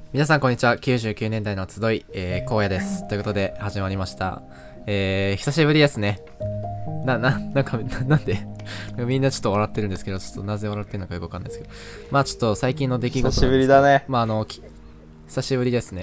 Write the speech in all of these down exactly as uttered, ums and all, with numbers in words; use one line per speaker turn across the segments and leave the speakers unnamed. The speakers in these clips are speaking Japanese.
皆さんこんにちは。きゅうじゅうきゅうねんだいの集い、えー、荒野です。ということで始まりました。えー、久しぶりですね。な、な、なんか、な、なんでみんなちょっと笑ってるんですけど、ちょっとなぜ笑ってるのかよくわかんないですけど。まあちょっと最近の出来事なんですけど。
久しぶりだね。
まああの、久しぶりですね。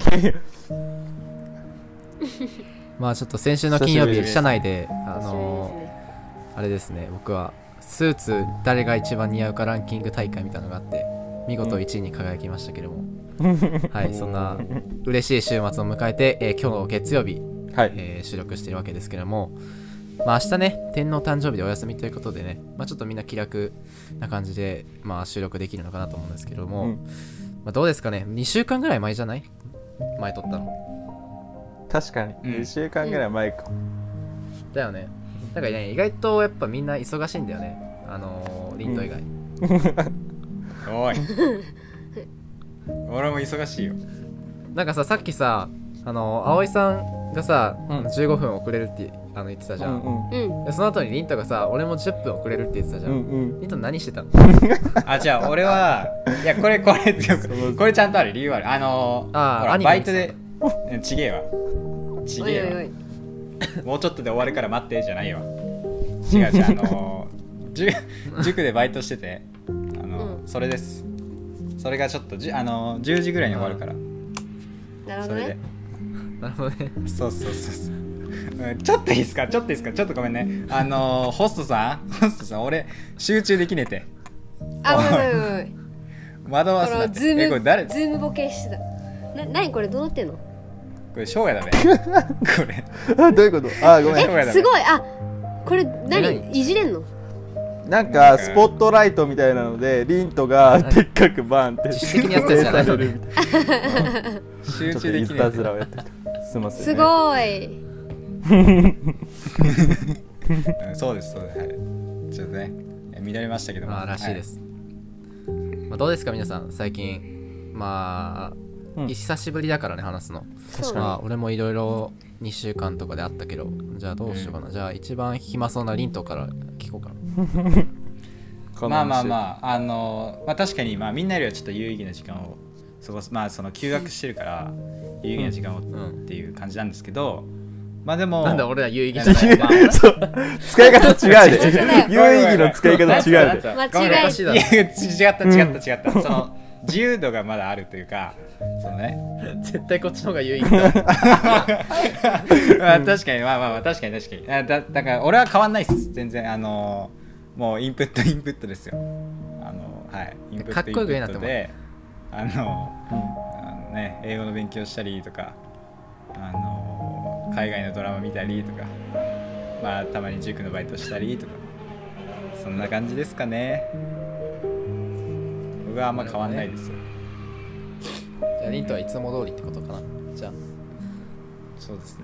まあちょっと先週の金曜日、社内で、あのー、あれですね、僕は、スーツ誰が一番似合うかランキング大会みたいなのがあって、見事いちいに輝きましたけども。はい、そんな嬉しい週末を迎えて、えー、今日の月曜日、はいえー、収録しているわけですけども、まあ、明日ね天皇誕生日でお休みということでね、まあ、ちょっとみんな気楽な感じで、まあ、収録できるのかなと思うんですけども、うんまあ、どうですかね、にしゅうかんぐらい前じゃない？前撮ったの
確かに、うん、にしゅうかんぐらい前か、
うん、だよね。なんかね、意外とやっぱみんな忙しいんだよね、あのー、リント以外、
うん、おい俺も忙しいよ。
なんかさ、さっきさ、あの葵さんがさ、うん、じゅうごふん遅れるってあの言ってたじゃん、うんうん、でその後にリントがさ、俺もじゅっぷん遅れるって言ってたじゃん、うんうん、リント何してたの？
あ、じゃあ俺はいやこれこれこれちゃんとある理由ある。あのー、あほらバイトでちげえわちげえわもうちょっとで終わるから待ってじゃないわ。違う違う、あのー、塾でバイトしてて、あのーうん、それです。それがちょっとじ、あのー、じゅうじぐらいに終わるから。
なるほどね。
なるほどね。
そうそうそうそう、うん、ちょっといいですかちょっといいですかちょっとごめんね。あのー、ホストさんホストさん俺集中できねえて。
あ、ごめんごめんごめん。
惑わすなって。
ズーム、
えこれ誰？
ズームボケしてた。な、なにこれどうなってんの？こ
れ翔也だね。これ
あ、どういうこと？あ、ごめん。
え、すごい。あ、これ何いじれんの？
なんかスポットライトみたいなのでリントがでっかくバーンって
自主的にやってたじゃないの。
集中できない。
すみません、ね。
すごい。
そうですそうです。はい、ちょっとね乱れましたけども。
まあらしいです。はい、まあどうですか皆さん最近。まあ、うん、久しぶりだからね話すの。確かに。まあ俺もいろいろにしゅうかんとかであったけど、じゃあどうしようかな。うん、じゃあ一番暇そうなリントから聞こうかな。
まあまあまあ、あのーまあ、確かに、まあ、みんなよりはちょっと有意義な時間を過ごす、まあその休学してるから有意義な時間をっていう感じなんですけど、まあでも
なんだ俺ら有意義じゃない、まあ、
使い方違うで有意義の使い方違うで
間違
えいや違った違った違った、うん、その自由度がまだあるというか、そのね
絶対こっちの方が有意義だ。
まあ確かに、まあまあまあ確かに確かに、あだだから俺は変わんないっす全然。あのーもうインプットインプットですよ。あのはいインプット
かっこよく言えなって
で、あの、うん、あのね英語の勉強したりとか、あの海外のドラマ見たりとか、まあたまに塾のバイトしたりとか、そんな感じですかね。僕はあんま変わんないですよ。
じゃあリントはいつも通りってことかな。じゃあ
そうですね。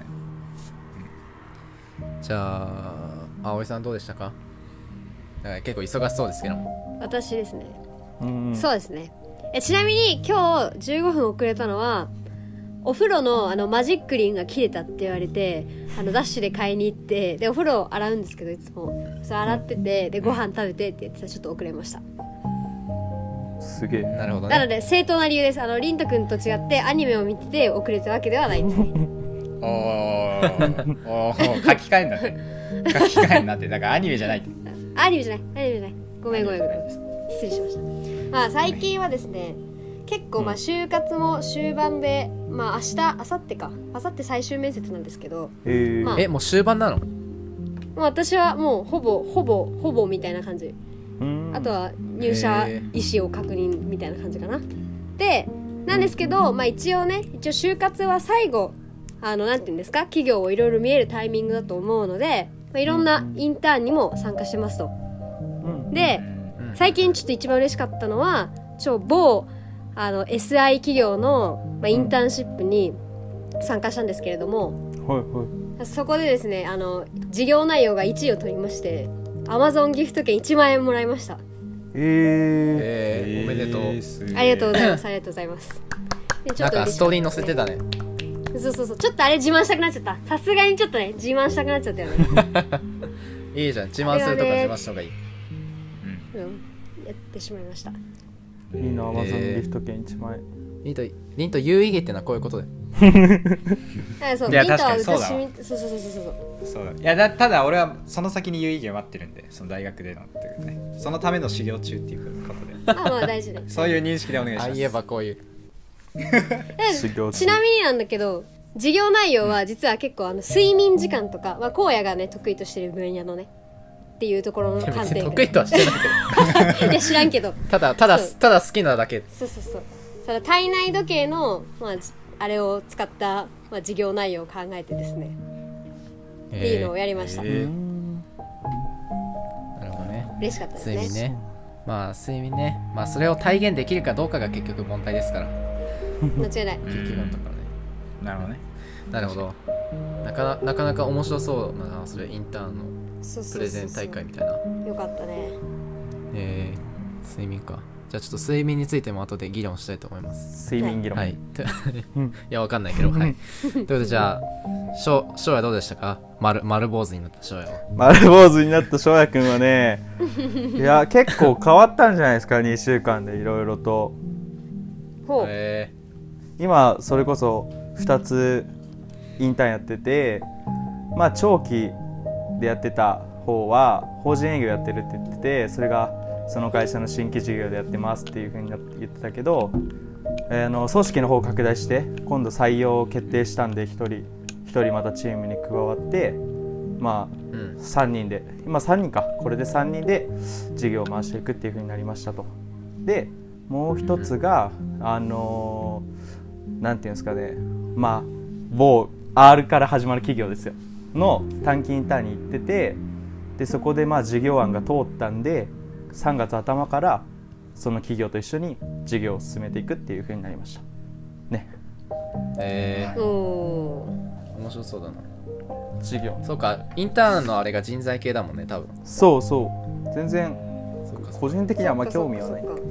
うん、じゃあ葵さんどうでしたか？結構忙しそうですけども。
私ですね、うん、そうですね。えちなみに今日じゅうごふん遅れたのはお風呂 の, あのマジックリンが切れたって言われて、あのダッシュで買いに行って、でお風呂洗うんですけどいつもそれ洗ってて、でご飯食べてって言ってたらちょっと遅れました。
すげえ。
なるほどね。
なので正当な理由です。あのリント君と違ってアニメを見てて遅れたわけではないんですね。
おーおー書き換えんだね。書き換えんなって。だからアニメじゃないって。
アニメじゃないアニメじゃない、ごめんごめんごめん、失礼しました。まあ最近はですね、結構まあ就活も終盤で、まあ明日明後日か明後日最終面接なんですけど、
えーまあ、えもう終盤なの？も
う私はもうほぼほぼほぼみたいな感じ。あとは入社意思を確認みたいな感じかな。でなんですけど、まあ一応ね、一応就活は最後あのなんていうんですか、企業をいろいろ見えるタイミングだと思うので、まあ、いろんなインターンにも参加してますと。で最近ちょっと一番嬉しかったのは超某あの エスアイ 企業の、まあ、インターンシップに参加したんですけれども、はいはい、そこでですね、あの事業内容がいちいを取りまして Amazon ギフト券いちまんえんもらいました。
えー、えー、おめでとう。
ありがとうございますありがとうございます。
でちょっとなんかストーリーに載せてたね。
そうそうそう、ちょっとあれ自慢したくなっちゃった。さすがにちょっとね自慢したくなっちゃったよね。
いいじゃん、自慢するとか自慢した方がいい。
うん、やってしまいました。
いいな、Amazon ギフト券いちまんえん。
リンとリンと有意義ってのはこういうことで
そう
いや確かにそうだわ
そうそうそうそうそう
そうだいやだただ俺はその先に有意義を待ってるんでその大学でのっていうねそのための修行中っていうことで
まあまあ大事ね
そういう認識でお願いします。
あ言えばこういう
修行中
ちなみになんだけど授業内容は実は結構あの睡眠時間とか、まあ、荒野がね得意としてる分野のねっていうところの観点
得意とはしてない
けどいや知らんけど
ただただただ好きなだけ
そうそうそうただ体内時計の、まあ、あれを使った、まあ、授業内容を考えてですね、えー、っていうのをやりました、えー、
なるほどね
嬉しかったですね
睡眠ねまあ睡眠ねまあそれを体現できるかどうかが結局問題ですから
間違いない
結局のところね
なるほどね
なるほどなかななかなか面白そうなそれインターンのプレゼン大会みたいな
よかったね
えー、睡眠かじゃあちょっと睡眠についても後で議論したいと思います
睡眠議論
はいいやわかんないけどはいということでじゃあ翔也どうでしたか丸丸坊主になった翔也は
丸坊主になった翔也くんはねいや結構変わったんじゃないですかにしゅうかんでいろいろと
ほう、
え
ー、今それこそふたつインターンやっててまあ長期でやってた方は法人営業やってるって言っててそれがその会社の新規事業でやってますっていう風に言ってたけど、えー、の組織の方を拡大して今度採用を決定したんでひとりひとりまたチームに加わってまあ、うん、さんにんで今さんにんかこれでさんにんで事業を回していくっていう風になりましたと。でもう一つが、うん、あのー、なんていうんですかねまあ某 アール から始まる企業ですよの短期インターンに行っててでそこでまあ事業案が通ったんでさんがつ頭からその企業と一緒に事業を進めていくっていう風になりましたね。
えー、
お
面白そうだな
事業
そうかインターンのあれが人材系だもんね多分
そうそう全然個人的にはあんま興味はない、うん、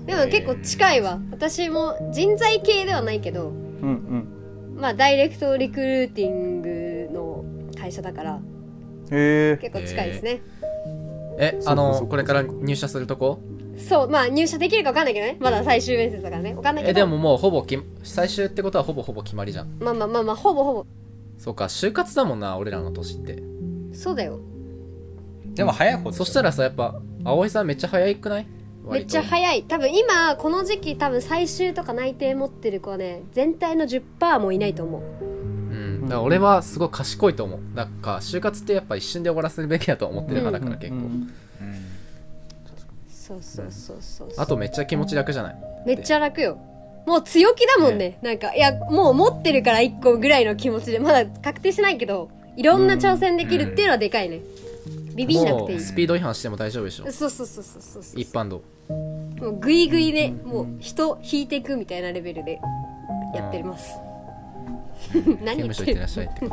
でも結構近いわ私も人材系ではないけど
うんうん
まあダイレクトリクルーティングの会社だから
へ
結構近いですね
えあのこれから入社するとこ
そうまあ入社できるか分かんないけどねまだ最終面接だからね分かんないけど
えでももうほぼき最終ってことはほぼほぼ決まりじゃん
まあまあまあまあほぼほぼ
そうか就活だもんな俺らの年って
そうだよ
でも早い方
そしたらさやっぱ葵さんめっちゃ早いくない
めっちゃ早い多分今この時期多分最終とか内定持ってる子はね全体の じゅっパーセント もいないと思う
うんだから俺はすごい賢いと思うなんか就活ってやっぱ一瞬で終わらせるべきだと思ってる派だから結構、うんうんうん、
そうそうそうそう
あとめっちゃ気持ち楽じゃない
めっちゃ楽よもう強気だもんね、ねなんかいやもう持ってるからいっこぐらいの気持ちでまだ確定しないけどいろんな挑戦できるっていうのはでかいね、うん、ビビんなくていい
スピード違反しても大丈夫でしょ
そうそうそうそうそう
一般道
もうグイグイでもう人引いていくみたいなレベルでやってます、うん、何言ってる
刑務所行ってらっしゃいってことで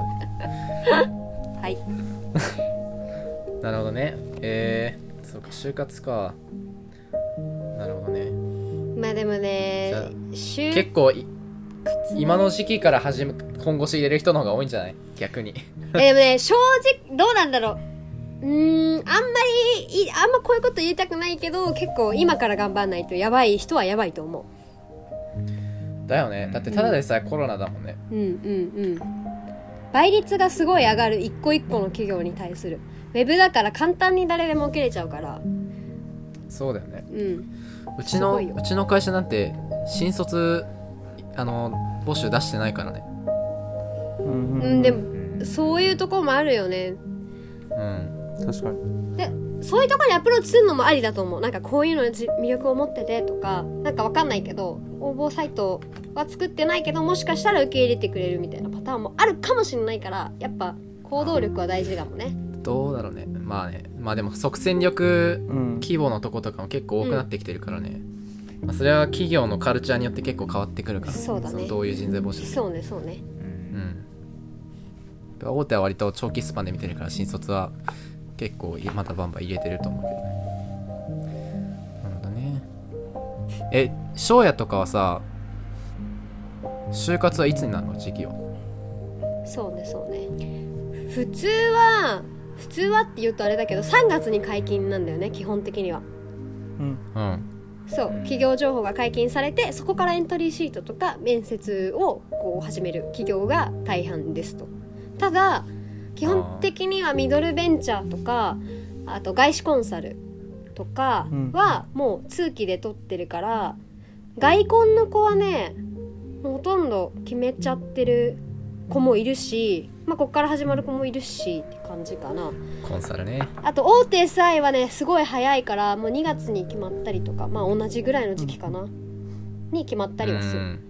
はい
なるほどねえー、そうか就活かなるほどね
まあでもね
結構今の時期から始め本腰入れる人の方が多いんじゃない逆に
えでもね正直どうなんだろううーんあんまりあんまこういうこと言いたくないけど結構今から頑張んないとやばい人はやばいと思う
だよねだってただでさえコロナだもんね
うんうんうん倍率がすごい上がる一個一個の企業に対するウェブだから簡単に誰でも受けれちゃうから
そうだよね
うん
うちのうちの会社なんて新卒あの募集出してないからね
うん、
うん、でもそういうところもあるよね
うん
確かに
でそういうところにアプローチするのもありだと思うなんかこういうのに魅力を持っててとかなんかわかんないけど応募サイトは作ってないけどもしかしたら受け入れてくれるみたいなパターンもあるかもしれないからやっぱ行動力は大事かもね
どうだろうねまあねまあでも即戦力規模のとことかも結構多くなってきてるからね、うんまあ、それは企業のカルチャーによって結構変わってくるから
そうだね
そのどういう人材募集
そうねそうね
うん大手は割と長期スパンで見てるから新卒は結構またバンバン入れてると思うけどねなるほどねえ翔也とかはさ就活はいつになるの時期は
そうねそうね普通は普通はって言うとあれだけどさんがつに解禁なんだよね基本的には
うん、
うん、
そう企業情報が解禁されて、そこからエントリーシートとか面接をこう始める企業が大半ですと。ただ基本的にはミドルベンチャーとか、あと外資コンサルとかはもう通期で取ってるから、外コンの子はねもうほとんど決めちゃってる子もいるし、まあ、ここから始まる子もいるしって感じかな。
コンサルね。
あと大手 エスアイ はねすごい早いから、もうにがつに決まったりとか、まあ同じぐらいの時期かな、うん、に決まったりはする。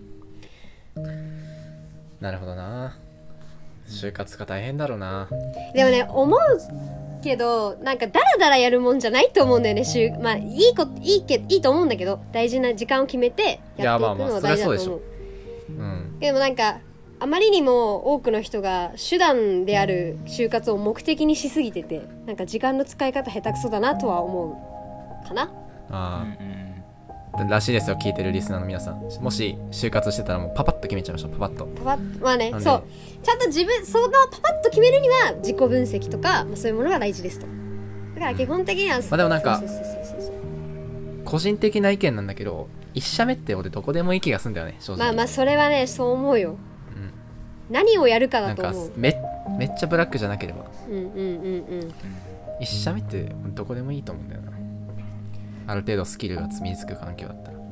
なるほどな。就活が大変だろうな。
でもね思うけど、なんかダラダラやるもんじゃないと思うんだよね。就まあいいこいいけいいと思うんだけど、大事な時間を決めてやっていくのは大事だと思う。うん、でもなんかあまりにも多くの人が手段である就活を目的にしすぎてて、なんか時間の使い方下手くそだなとは思うかな。
ああ、うん、らしいですよ。聞いてるリスナーの皆さん、もし就活してたらもうパパッと決めちゃいましょう。パパッと
パパッまあね、そうちゃんと自分そのパパッと決めるには自己分析とか、まあ、そういうものが大事ですと。だから基本的には、うん、ま
あでもなんか個人的な意見なんだけど、一社目って俺どこでもいい気がするんだよね、正直。
まあまあそれはねそう思うよ。何をやるかだと思う。
なんか め, めっちゃブラックじゃなければ、
うんうんうんうん
一社目ってどこでもいいと思うんだよな。ある程度スキルが身につく環境だったら。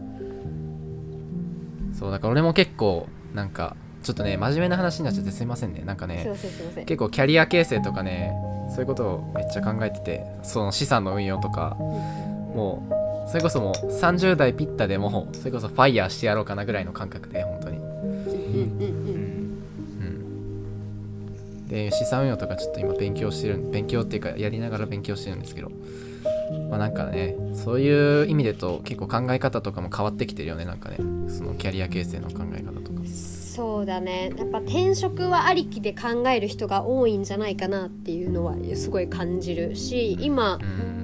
そうだから俺も結構なんかちょっとね真面目な話になっちゃってすいませんね。なんかね結構キャリア形成とかねそういうことをめっちゃ考えてて、その資産の運用とか、うん、もうそれこそもうさんじゅう代ピッタでもそれこそファイヤーしてやろうかなぐらいの感覚で本当に。うんうんうんで資産運用とかちょっと今勉強してる勉強っていうかやりながら勉強してるんですけど、まあなんかねそういう意味でと結構考え方とかも変わってきてるよね。なんかねそのキャリア形成の考え方とか。
そうだね、やっぱ転職はありきで考える人が多いんじゃないかなっていうのはすごい感じるし、今、うん、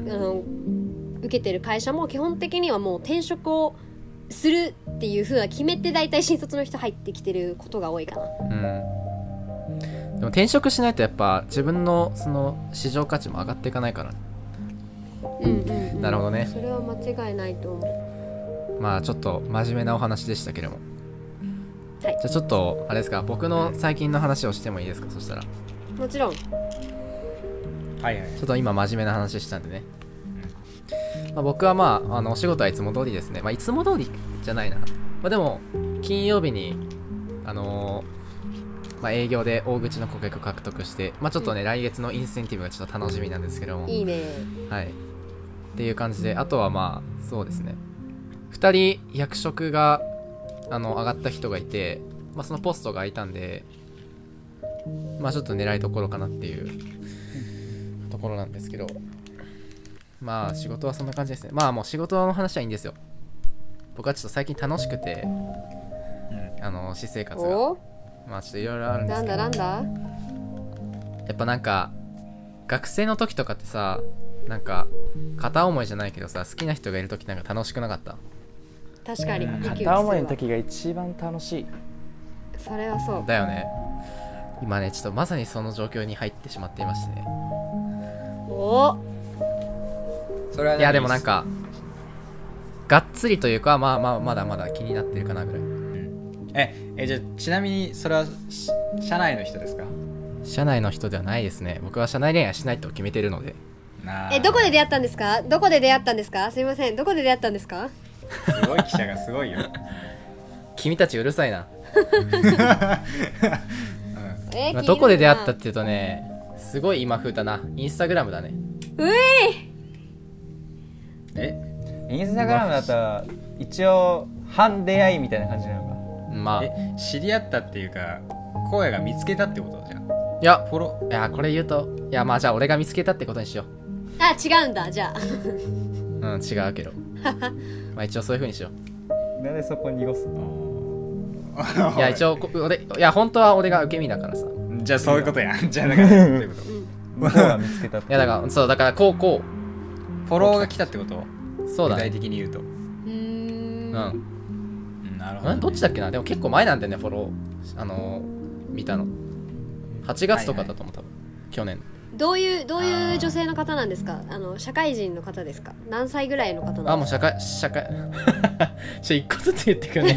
あの受けてる会社も基本的にはもう転職をするっていう風な決めて大体新卒の人入ってきてることが多いかな。うん
でも転職しないとやっぱ自分のその市場価値も上がっていかないから。
うんうん、うん、
なるほどね。
それは間違いないと思
う。まあちょっと真面目なお話でしたけれども、はい、じゃあちょっとあれですか、僕の最近の話をしてもいいですか。そしたら
もちろん。
はいはい。
ちょっと今真面目な話したんでね、うんまあ、僕はまああのお仕事はいつも通りですね。まあいつも通りじゃないな、まあ、でも金曜日にあのーまあ、営業で大口の顧客を獲得して、まあ、ちょっとね、うん、来月のインセンティブがちょっと楽しみなんですけども。
いいね。
はい。っていう感じで、あとはまあそうですね、ふたり役職があの上がった人がいて、まあ、そのポストが空いたんで、まあちょっと狙いどころかなっていうところなんですけど、まあ仕事はそんな感じですね。まあもう仕事の話はいいんですよ。僕はちょっと最近楽しくて、うん、あの私生活がまあちょっといろいろあるんですけど、
なんだなんだ
やっぱなんか学生の時とかってさ、なんか片思いじゃないけどさ、好きな人がいる時なんか楽しくなかった？
確かに、うん、
片思いの時が一番楽しい。
それはそう
だよね。今ねちょっとまさにその状況に入ってしまっていましてね。
お
それは、
いやでもなんかがっつりというか、まあまあまだまだ気になってるかなぐらい。
ええじゃあちなみにそれは社内の人ですか？
社内の人ではないですね。僕は社内恋愛しないと決めてるので。
えどこで出会ったんですか？どこで出会ったんですか？すいません、どこで出会ったんですか？
すごい記者がすごいよ。
君たちうるさいな。
うんえ
まあ、どこで出会ったっていうとね、すごい今風だな。インスタグラムだね。
うえ
え
インスタグラムだったら一応半出会いみたいな感じなのか。
まあ、
え知り合ったっていうか声が見つけたってことじゃん。
いやフォロいやこれ言うと、いやまあじゃあ俺が見つけたってことにしよう。
あ違うんだじゃあ。
うん違うけどまあ一応そういう風にしよ
う。なんでそこ濁すの？
いや一応俺いや本当は俺が受け身だからさ。
じゃあそういうことやん。じゃあだからそういうこと。
向こうが見つけたって。
いやだからそうだからこうこ
うフォローが来たってこと？
そうだ、ね、
具体的に言うと。う
ーん
うん
なるほど、ね、
どっちだっけな。でも結構前なんだよねフォローあのー、見たのはちがつとかだと思う、はいはい、多分去年
どういうどういう女性の方なんですか？あの社会人の方ですか？何歳ぐらいの方なんですか？
あ、もう社会社会ちょ一個ずつ言ってくるね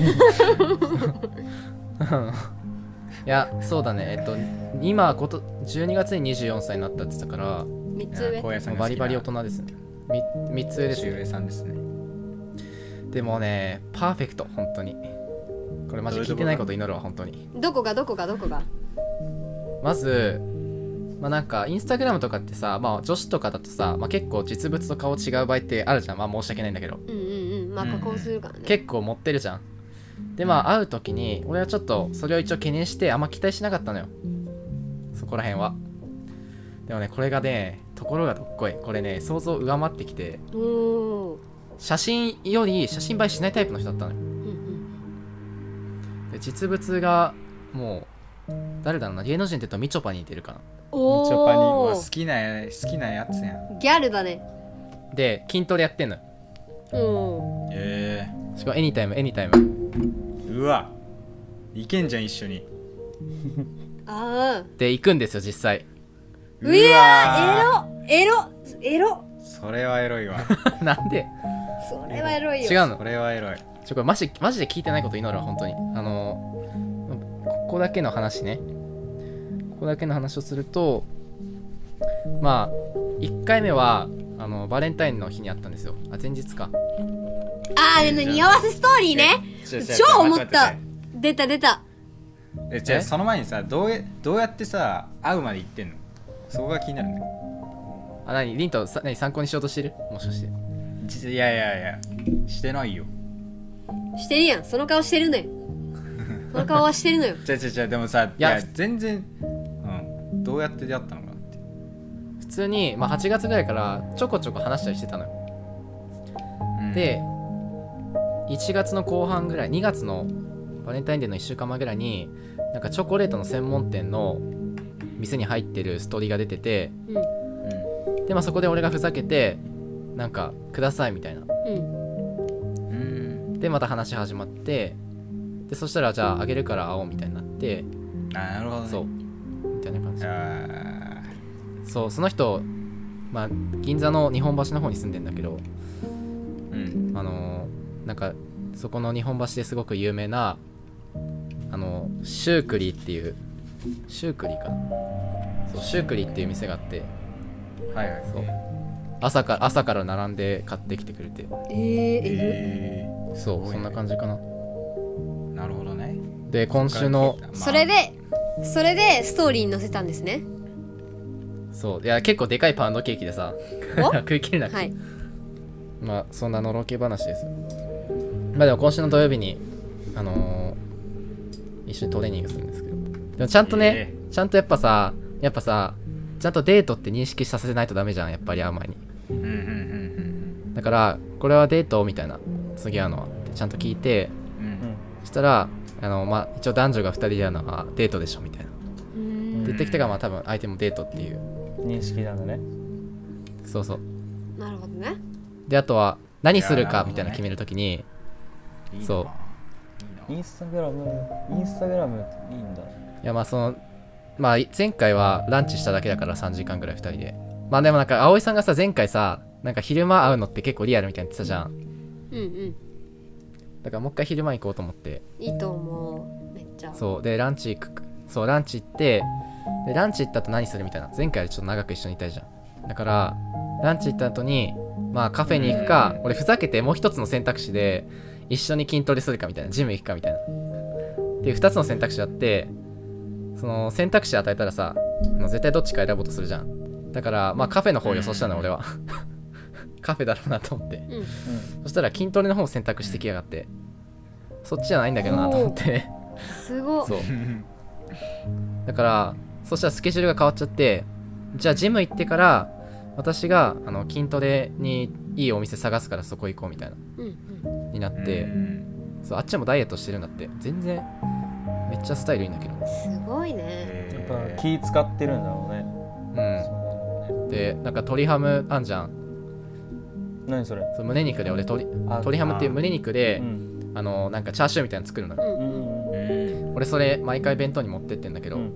いやそうだね、えっと今ことじゅうにがつににじゅうよんさいになったって言ってたから
みっつ上。
荒野さんが好きな
バリバリ大人ですね。 みっつ上です
年上さんですね。
でもねパーフェクト本当に。これマジ聞いてないこと祈るわ本当に。
どこがどこがどこが？
まずまあなんかインスタグラムとかってさ、まあ女子とかだとさ、まあ、結構実物と顔違う場合ってあるじゃん。まあ申し訳ないんだけど、
うんうんうん、まあ加工するからね、
結構持ってるじゃん。でまあ会う時に俺はちょっとそれを一応懸念してあんま期待しなかったのよ、そこら辺は。でもねこれがねところがどっこい、これね想像上回ってきて、
おー、
写真より写真映えしないタイプの人だったのよ。
うんうん
で実物がもう誰だろうな、芸能人って言うとみちょぱに似てるかな。
お
みちょぱに
お
は好きな好きなやつやん。
ギャルだね。
で筋トレやってんのよ。
うん。
え
しかもエニタイムエニタイム
ー、うわいけんじゃん一緒に。
ああ。
で行くんですよ実際
うわー、エロエロエロ。
それはエロいわ
なんで
それはエロいよ。
違うの
それはエロい。
ちょこれマジマジで聞いてないこと祈るわ本当に。あのここだけの話ね、ここだけの話をすると、まあいっかいめはあのバレンタインの日にあったんですよ。あ前日か。
ああ、でも似合わせストーリーね。
ちょちょ
超思った
待って待って。
出た出た。
えじゃあ
え
その前にさどうやどうやってさ会うまで行ってんの？そこが気になるね。
あ何リンとさ何参考にしようとしてるもしかして。
じいやいやいやしてないよ。
してるやん。その顔してるのよ。その顔はしてるのよ。
じゃじゃじゃでもさいや
いや
全然うんどうやって出会ったのかなって。
普通に、まあ、はちがつぐらいからちょこちょこ話したりしてたのよ。
うん
でいちがつの後半ぐらい、にがつのバレンタインデーのいっしゅうかんまえぐらいになんかチョコレートの専門店の店に入ってるストーリーが出てて、
うん
う
でまあそこで俺がふざけてなんかくださいみたいな。
うん。
んうん
でまた話始まって、でそしたらじゃああげるから会おうみたいになって、
あなるほどね。
そうみたいな感じ。
あ
そうその人まあ銀座の日本橋の方に住んでんだけど、
ーうん
あのー、なんかそこの日本橋ですごく有名なあのシュークリーっていうシュークリーかな、そうシュークリーっていう店があって、
はいはい
そう朝から朝から並んで買ってきてくれて、
えー、え
え
そうそんな感じかな。
ー、なるほどね。
で今週の
まあ
ぐ。それで、それでストーリーに載せたんですね。
そういや結構でかいパウンドケーキでさ
お
食い切れなくて、
はい。
まあそんなのろけ話ですよ。まあでも今週の土曜日にあのー、一緒にトレーニングするんですけど、でもちゃんとね、
え
ちゃんとやっぱさやっぱさちゃんとデートって認識させないとダメじゃん、やっぱり会う前に。
うんうんうん
だからこれはデートみたいな、次会うのはってちゃんと聞いて、
うんうん
そしたらあのまあ一応男女がふたりで会うのはデートでしょみたいなって
うーん。
言ってきたから、まあ多分相手もデートっていう。
認識なんだね。
そうそう。
なるほどね。
であとは何する
いやなるほどね
かみたいな決めるときに、
いいな
そう
いいな
インスタグラムインスタグラムいいんだ。
いやまあそのまあ前回はランチしただけだからさんじかんぐらいふたりで、まあでもなんか葵さんがさ前回さなんか昼間会うのって結構リアルみたいに言ってたじゃん。
うんうん。
だからもう一回昼間行こうと思って、
いいと思う。めっちゃ。
そうでランチ行く、そうランチ行って、でランチ行った後何するみたいな、前回よりちょっと長く一緒にいたいじゃん。だからランチ行った後にまあカフェに行くか、俺ふざけてもう一つの選択肢で一緒に筋トレするかみたいな、ジム行くかみたいなっていうふたつの選択肢あって、その選択肢与えたらさあの絶対どっちか選ぼうとするじゃん。だからまあカフェの方を予想したの俺はカフェだろうなと思って、
うん。
うん。
そしたら筋トレの方を選択してきやがって、そっちじゃないんだけどなと思って
すごっ。
そうだからそしたらスケジュールが変わっちゃって、じゃあジム行ってから私があの筋トレにいいお店探すからそこ行こうみたいな
うんうん。
になって、そうあっちもダイエットしてるんだって。全然めっちゃスタイルいいんだけど、
すごいね。
やっぱ気使ってるんだろうね。
うん
そう
でなんか鶏ハムあんじゃん、
何それ。
そう胸肉で俺鶏
あ
鶏ハムっていう胸肉で
う、ん。
あのなんかチャーシューみたいなの作るのよ。
うん
うん。
うん
俺それ毎回弁当に持ってってんだけど、
うん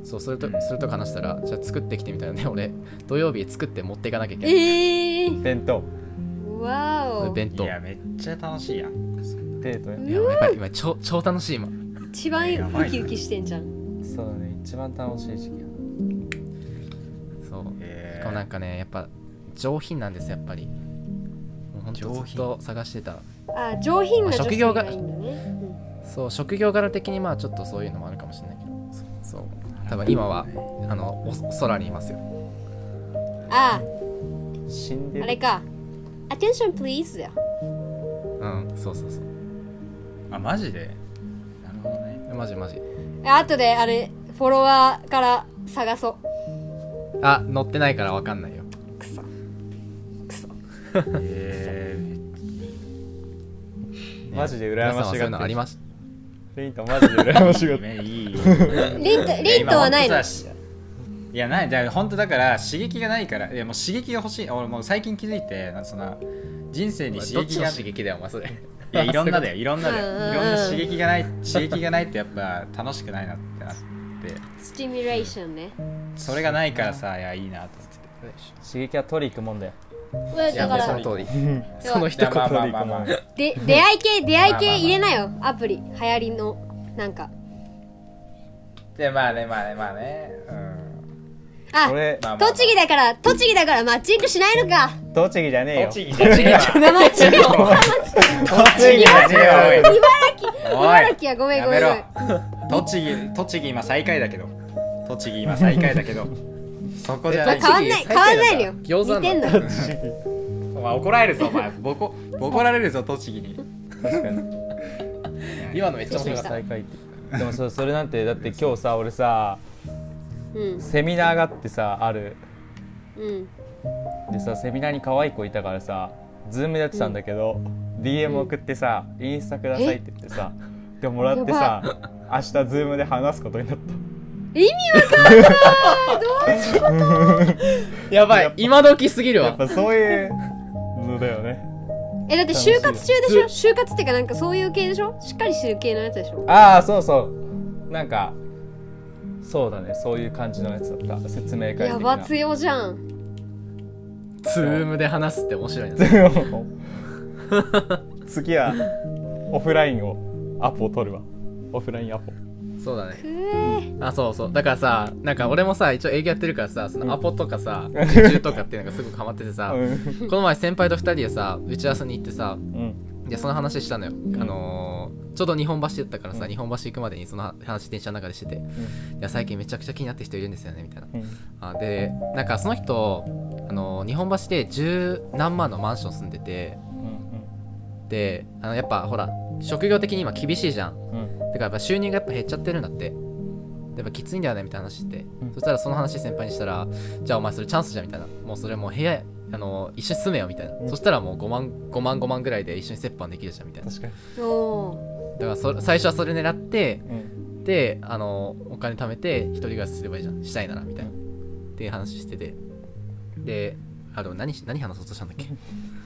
そうそれとそれと話したら、じゃあ作ってきてみたいなね。俺土曜日作って持っていかなきゃいけない。
えー、
弁当
わお。
弁当。
いやめっちゃ楽しいやん。
デートね。
いややっぱり今超超楽しい今。
一番ウキウキしてんじゃん。
そうだね、一番楽しい時期や。
そう。
へー
しかもなんかね、やっぱ上品なんですやっぱり。もうほんとずっと探してた。
あ、上品な女性
職業が
がいいんだね。
そう職業柄的にまあちょっとそういうのもあるかもしれないけど、そうそう多分今はあのお空にいますよ。
うん、あ
死んでる。
あれか。Attention please だよ。
うんそうそうそう。
あマジで。なるほどね。
マジマジ。
あとであれフォロワーから探そう。
あ載ってないからわかんないよ。
くそくそ。
え
ね
マジで羨ましがってる
皆さんはそういうのありまし
リンとマジで羨ましがって
ー、いい。
リンとリンとはないの。
いやない、だ本当だから刺激がないから、いやもう刺激が欲しい。俺もう最近気づいて、なんかその人生に
ど
刺激が、
っちの刺激だよお前それ。
いやいろんなだよ、いろんなだよ、
うんうんうん
いろんな刺激がない、刺激がないってやっぱ楽しくないなってなって、
スティミュレーションね。
それがないからさ、いやいいなと思って。
刺激は取り行くもんだよ。
これ
いや
だから
もうその通り。その一言。
いやまあまあまあまあ
で出会い系出会い系入れなよアプリ流行りのなんか。
でまあねまあねまあね、うん
あ、
俺
まあまあ
栃木だから栃木だからマッチングしないのか。
栃木じゃねえよ。
栃木じゃねえわ。
マッチング。
栃木じゃねえわおい。
茨城
おい
茨城はごめんごめんごめん。
やめろ。栃木栃木今最下位だけど、栃木今最下位だけど、そこじゃない。
変わんない変わんないのよ。
餃子
似てんの
の
よ。
お前怒られるぞお前。ボコボコられるぞ栃木に。
確かに。
今のめっちゃ面白かった。
最下位って。でもそそれなんてだって今日さ俺さ
うん
セミナーがあってさある
うん
でさセミナーに可愛い子いたからさズームでやってたんだけど、ディーエム 送ってさ、インスタくださいって言ってさでもらってさ明日ズームで話すことになった。
意味わかんない。どういうこと
やばい今時すぎるわ。
やっぱそういうのだよね。
えだって就活中でしょ。就活ってかなんかそういう系でしょ。しっかりしてる系のやつでしょ。
ああそうそうなんかそうだねそういう感じのやつだった説明会的な。
やば強じゃん。
ズームで話すって面白いな。
次はオフラインをアポを取るわ。オフラインアポ。
そうだね。
くえ
あそうそうだからさなんか俺もさ一応営業やってるからさそのアポとかさ受注とかっていうのがすごくハマっててさ
うん
この前先輩とふたりでさ打ち合わせに行ってさ
うん
でその話したのよ、あのー、ちょうど日本橋だったからさ、
うん
日本橋行くまでにその話電車の中でしてて、いや最近めちゃくちゃ気になってる人いるんですよねみたいな、
うん
あでなんかその人、あのー、日本橋で十何万のマンション住んでてであのやっぱほら職業的に今厳しいじゃん
うんうん
だからやっぱ収入がやっぱ減っちゃってるんだってやっぱきついんだよねみたいな話して、
うん
そしたらその話先輩にしたらじゃあお前それチャンスじゃんみたいなもうそれもう部屋あの一緒に住めよみたいな、
うん
そしたらもうごまんごまんごまんぐらいで一緒に折半できるじゃんみたいな
確かに。
お
だからそ最初はそれ狙って
うん
であのお金貯めて一人暮らしすればいいじゃんしたいならみたいな、っていう話しててであでも何何話そうとしたんだっけ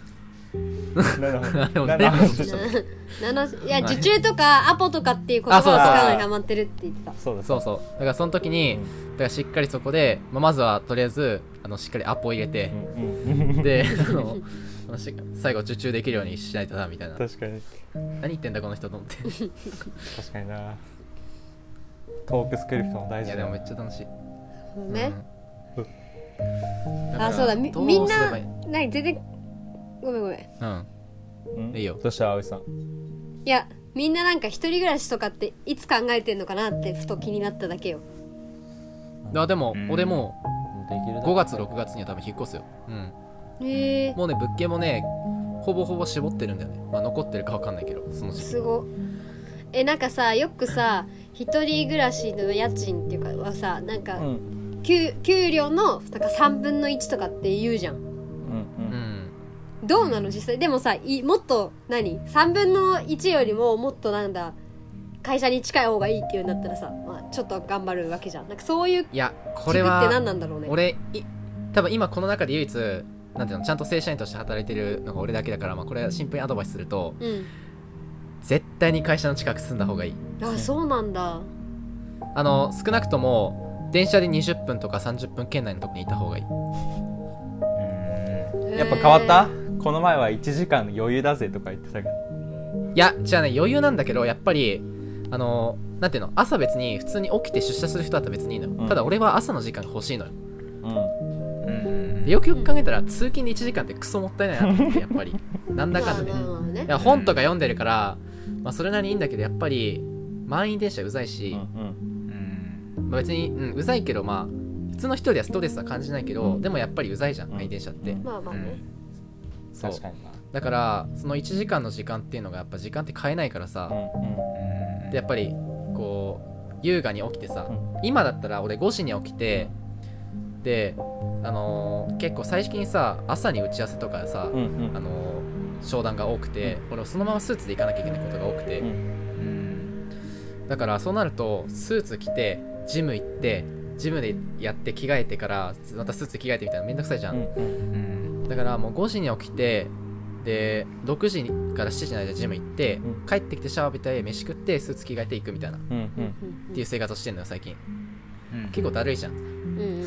な
でも
な
何話そうとしたの
ーなのいや受注とかアポとかっていう言葉を使うのにハマってるって言ってた。
そうだ
そうそうだからその時に、
うん
だからしっかりそこで、まあ、まずはとりあえずあのしっかりアポを入れて、
うんうん
であのあのし最後受注できるようにしないとなみたいな
確かに
何言ってんだこの人と思って
確かにな。トークスクリプトも大事だよ。
いやでもめっちゃ楽しい、
ね、
うんだから
あそうだみ
どう
みんな
すればいい
何全然ごめんごめん。
うん
うん
いいよ
どうした葵さん。
いやみんななんか一人暮らしとかっていつ考えてんのかなってふと気になっただけよ。
あでも、
うん
俺も
できるだけ
ごがつろくがつには多分引っ越すよ、うん、
へえ
もうね物件もねほぼほぼ絞ってるんだよね、まあ、残ってるか分かんないけどその時期
すごえなんかさよくさ一人暮らしの家賃っていうかはさなんか、
うん
給給料のなんかさんぶんのいちとかって言うじゃん。
うん
う
うん
ん
どうなの実際。でもさいもっと何さんぶんのいちよりももっとなんだ会社に近い方がいいっていうんだったらさ、まあ、ちょっと頑張るわけじゃん。なんかそういう
いやこ
軸って
れは
何なんだろうね。
俺い多分今この中で唯一なんていうのちゃんと正社員として働いてるのが俺だけだから、まあ、これはシンプルにアドバイスすると
うん
絶対に会社の近く住んだ方がいい。
あそうなんだ。
あの少なくとも電車でにじゅっぷんとかさんじゅっぷん圏内のとこにいた方がいい。
やっぱ変わった？この前はいちじかん余裕だぜとか言ってたけど。
いやじゃあね余裕なんだけど、やっぱりあのなんていうの、朝別に普通に起きて出社する人だったら別にいいのよ、うん、ただ俺は朝の時間が欲しいのよ、うん、でよくよく考えたら通勤でいちじかんってクソもったいないなと思って、やっぱりなんだかんだで、ね、いや本とか読んでるから、まあ、それなりにいいんだけど、やっぱり満員電車うざいし、うんうん、まあ、別に、うん、うざいけど、まあ普通の人ではストレスは感じないけど、うん、でもやっぱりうざいじゃん、満員電車って、
まあまあね、
そう確かにだからそのいちじかんの時間っていうのがやっぱ時間って変えないからさ、うんうん、でやっぱりこう優雅に起きてさ、うん、今だったら俺ごじに起きて、で、あのー、結構最近さ朝に打ち合わせとかさ、うんうん、あのー、商談が多くて、俺そのままスーツで行かなきゃいけないことが多くて、うんうん、だからそうなるとスーツ着てジム行ってジムでやって着替えてからまたスーツ着替えてみたいなめんどくさいじゃん、うんうん、だからもうごじに起きて、でろくじからしちじの間ジム行って、うん、帰ってきてシャワー浴びて飯食ってスーツ着替えていくみたいな、うんうん、っていう生活をしてんのよ最近、うん、結構だるいじゃん、うん、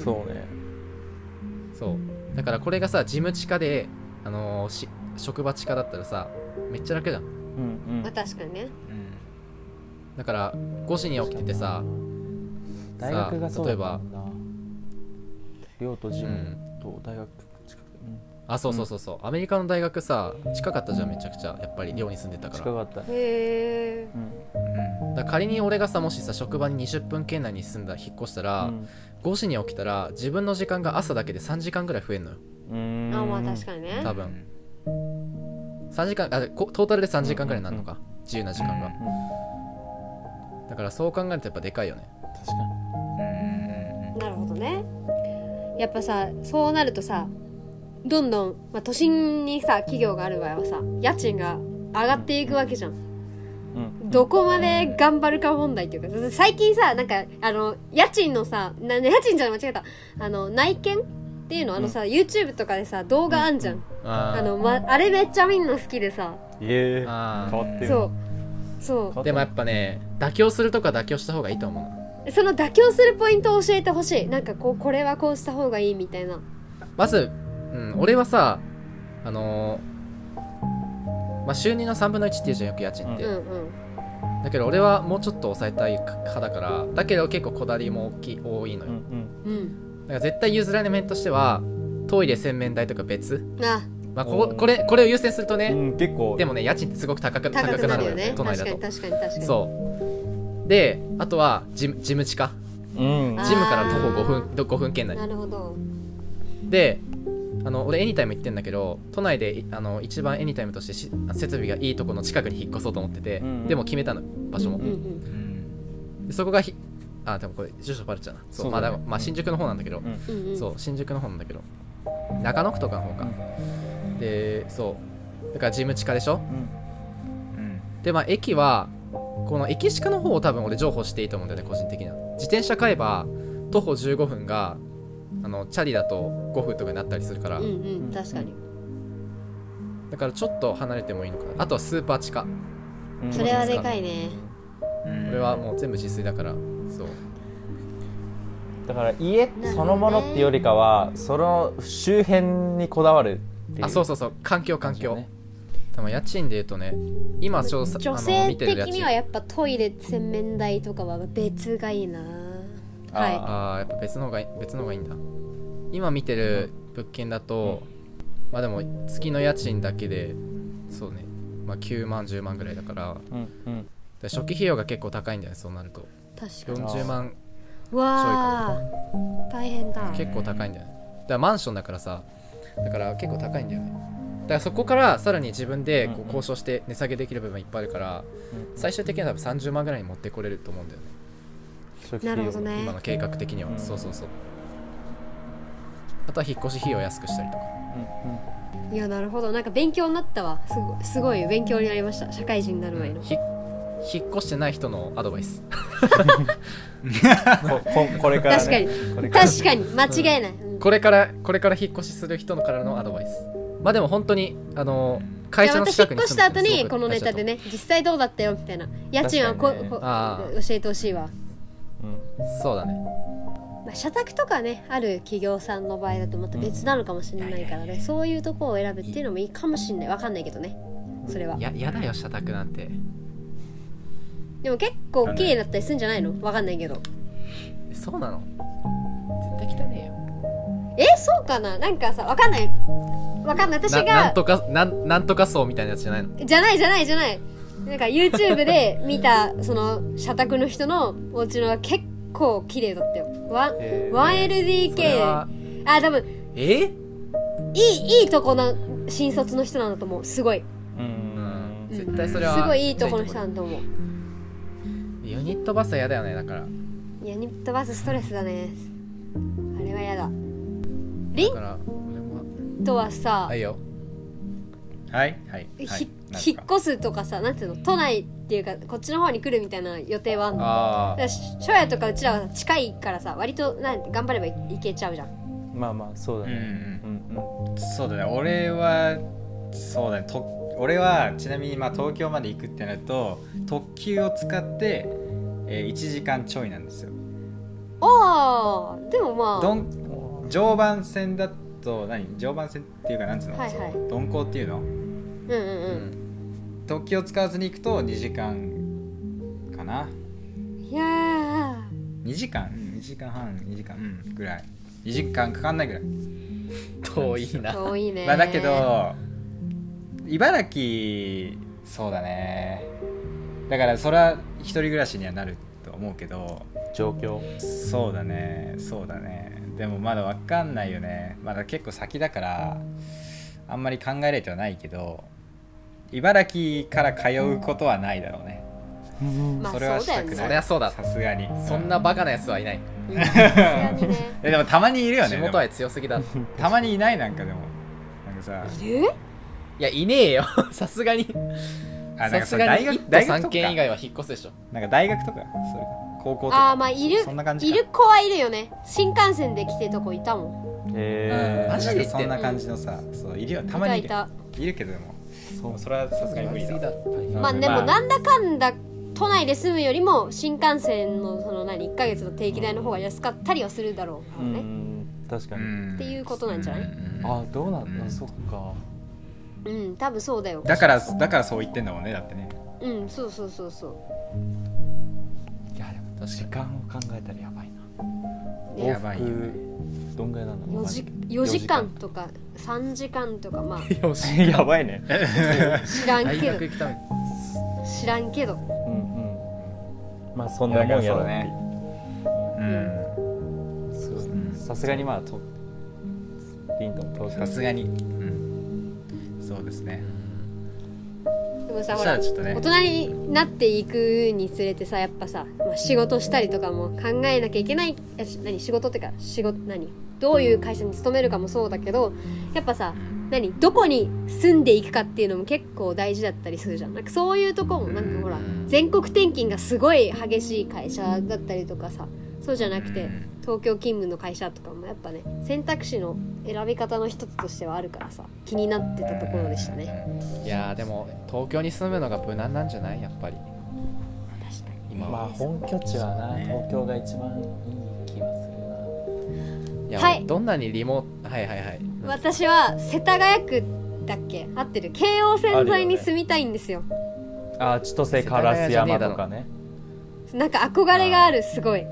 そうね、
そうだからこれがさジム地下で、あのー、し職場地下だったらさめっちゃ楽じゃん、うん
うん、確かにね、
うん、だからごじに起きててさ、
大学がそうだもんな、
例えば
寮とジムと大学近く、
うん、あそうそうそうそう、うん、アメリカの大学さ近かったじゃんめちゃくちゃ、やっぱり寮に住んでたから
近かった。
へえ、
うん、だから仮に俺がさもしさ職場ににじゅっぷん圏内に住んだ引っ越したら、うん、ごじに起きたら自分の時間が朝だけでさんじかんぐらい増えるのよ。
うーん、あ、まあ確かにね、
多分さんじかん、あ、トータルでさんじかんぐらいになるのか、うんうん、自由な時間が、うん、だからそう考えるとやっぱでかいよね。
確かに、
うん、なるほどね。やっぱさそうなるとさどんどん、まあ、都心にさ企業がある場合はさ家賃が上がっていくわけじゃん、うん、どこまで頑張るか問題っていうか、最近さなんかあの家賃のさな家賃じゃない間違えた、あの内見っていうの、あのさ、うん、YouTube とかでさ動画あんじゃん、うん、あ, あの、ま、あれめっちゃみんな好きでさ、
えー、変わってる。
そうそう、
でもやっぱね妥協するとか妥協した方がいいと思うな。その
妥協するポイントを教えてほしい。なんかこうこれはこうした方がいいみたいな。
まず、うん、俺はさあのー、まあ週にのさんぶんのいちって言うじゃんよく家賃って、うんうん、だけど俺はもうちょっと抑えたい派だから、だけど結構こだわりも大きい多いのよ、うんうん、だから絶対譲らない面としてはトイレ洗面台とか別、あ、まあ、こ, こ, れこれを優先するとね、うん、結構でもね家賃ってすごく高く高くなるよね、都内だと。
確かに確かに確かに。
そうで、あとはジム、ジム地下、うん、ジムから徒歩ごふん、ごふん圏内。
なるほど。
で、あの俺エニタイム行ってんだけど、都内であの一番エニタイムとしてし設備がいいところの近くに引っ越そうと思ってて、うん、でも決めたの場所も、うんうん、でそこがひあでもこれ住所バレちゃうな。そう、そう、ね、まあ、まあ新宿の方なんだけど、うん、そう新宿の方なんだけど中野区とかの方か、うん、でそうだからジム地下でしょ、うんうん、でまあ駅はこの駅近の方を多分俺情報していいと思うんだよね個人的には。自転車買えば徒歩じゅうごふんがあのチャリだとごふんとかになったりするから、うんうん、
確かに。
だからちょっと離れてもいいのかな。あとはスーパー地下、
うん、それはでかいね。
俺はもう全部自炊だから。そう
だから家そのものってよりかはその周辺にこだわるっていう。
あ、そうそうそう、環境環境、ね、でも家賃でいうとね、今女性
的にはやっぱトイレ洗面台とかは別がいいな。
あ、はい、あ、やっぱ別の方が別の方がいいんだ。今見てる物件だと、うん、まあでも月の家賃だけでそうね、まあ、きゅうまんじゅうまんぐらいだから、うんうん、で初期費用が結構高いんだよね。そうなると
確かに
よんじゅうまん
わー大変だ。
結構高いんだよね。だからマンションだからさ、だから結構高いんだよね。だからそこからさらに自分でこう交渉して値下げできる部分いっぱいあるから、うんうん、最終的には多分さんじゅうまんぐらいに持ってこれると思うんだよね。
なるほどね。
今の計画的には、うん、そうそうそう。あとは引っ越し費用を安くしたりとか、
うんうん、いやなるほど。なんか勉強になったわ。すごい、すごい勉強になりました。社会人になる前の、うん、
引っ越してない人のアドバイス
こ, これから、ね、
確かにこれから確かに間違いない、
うん、これからこれから引っ越しする人からのアドバイス。まあでも本当にあの会社の近くに住んで、
引っ越した後にこのネタでね実際どうだったよみたいな家賃はこ、ね、こ教えてほしいわ、
うん、そうだね。
まあ、社宅とかねある企業さんの場合だとまた別なのかもしれないからね、うん、そういうところを選ぶっていうのもいいかもしれない。わかんないけどねそれは。
ややだよ社宅なんて。
でも結構綺麗だったりするんじゃないの？わかんないけど。
そうなの？絶対汚ねえよ。
えそうかな。なんかさわかんないわかんない私が
な, なんとかなんなんとか層みたいなやつじゃないの？
じゃないじゃないじゃない。なんか YouTube で見たその社宅の人のお家のは結構綺麗だったよ。
えー、
ワンエルディーケー あ多分
えー、
いいいいとこの新卒の人なんだと思う。すごい。
うん、うん、絶対それは
すごいいいとこの人なんだと思う。
ユニットバスは嫌だよね。だから
ユニットバスストレスだね。あれは嫌だ。リンとはさ、
はいよ。
はいはい、はい、
引っ越すとかさ、なんていうの、都内っていうかこっちの方に来るみたいな予定はあんの？ああ。初夜とかうちらは近いからさ、割となん頑張ればいけちゃうじゃん。
まあまあそうだね。
うんうんうん。そうだね。俺はそうだね。と俺はちなみにまあ東京まで行くってなると特急を使って、えー、いちじかんちょいなんですよ。
ああ、でもまあ。
どん常磐線だと何？常磐線っていうかなんつうの？はいはい。鈍行っていうの？
うんうんうん、
特急を使わずに行くとにじかんかな。
いやー
にじかんにじかんはんにじかん、うん、ぐらいにじかんかかんないぐらい
遠いな。
遠いね。
まあだけど茨城そうだね。だからそれは一人暮らしにはなると思うけど
状況
そうだねそうだね。でもまだ分かんないよね。まだ結構先だからあんまり考えられてはないけど茨城から通うことはないだろうね、うん、それはしたくない。
そりゃそうだ。
さすがに
そんなバカなやつはいない。
でもたまにいるよね。
地元愛強すぎだ。
たまにいないなんかでもなんかさ
いる？
いやいねえよさすがに。さすがにいっとさんけん以外は引っ越すでしょ。
なんか大学とかそれ高校とか。
あーまあいる。そんな感じか。いる子はいるよね。新幹線で来てるとこいたもん。
へえー、マジで言ってんの？そんな感じのさ、そういるよ。たまにいる。
いたいた。
いるけどもそうそれはさすがに無理だ。
まあでもなんだかんだ都内で住むよりも新幹線のその何いっかげつの定期代の方が安かったりはするだろうからね。うん、
確かに。
っていうことなんじゃない？
あ、どうなんだ、うん、そっか。
うん、多分そうだよ。
だからだからそう言ってんだもんねだってね。
うん、そうそうそうそう。
いやでも時間を考えたらやばいな。
やばいよね。
どんぐらいなの？
よじ、よじかんとかさんじかんとかまあ
やばいね。
知らんけど知らんけど、
うんうん、まあそんなもんやろね。
うん、
さすがにまあとリントン
さすがに、うん、そうですね。
でもさほら、ね、大人になっていくにつれてさやっぱさ、まあ、仕事したりとかも考えなきゃいけない。何仕事ってか仕事何どういう会社に勤めるかもそうだけどやっぱさ何どこに住んでいくかっていうのも結構大事だったりするじゃん。なんかそういうとこもなんかほら全国転勤がすごい激しい会社だったりとかさそうじゃなくて東京勤務の会社とかもやっぱね選択肢の選び方の一つとしてはあるからさ気になってたところでしたね。
いやでも東京に住むのが無難なんじゃないやっぱり。
確かに
今まあ本拠地はな東京が一番いい気がするな。
いや、はい、どんなにリモートはいはいはい
私は世田谷区だっけ合ってる京王線沿いに住みたいんですよ。
ああ千歳烏山とかね。
なんか憧れがあるすごい。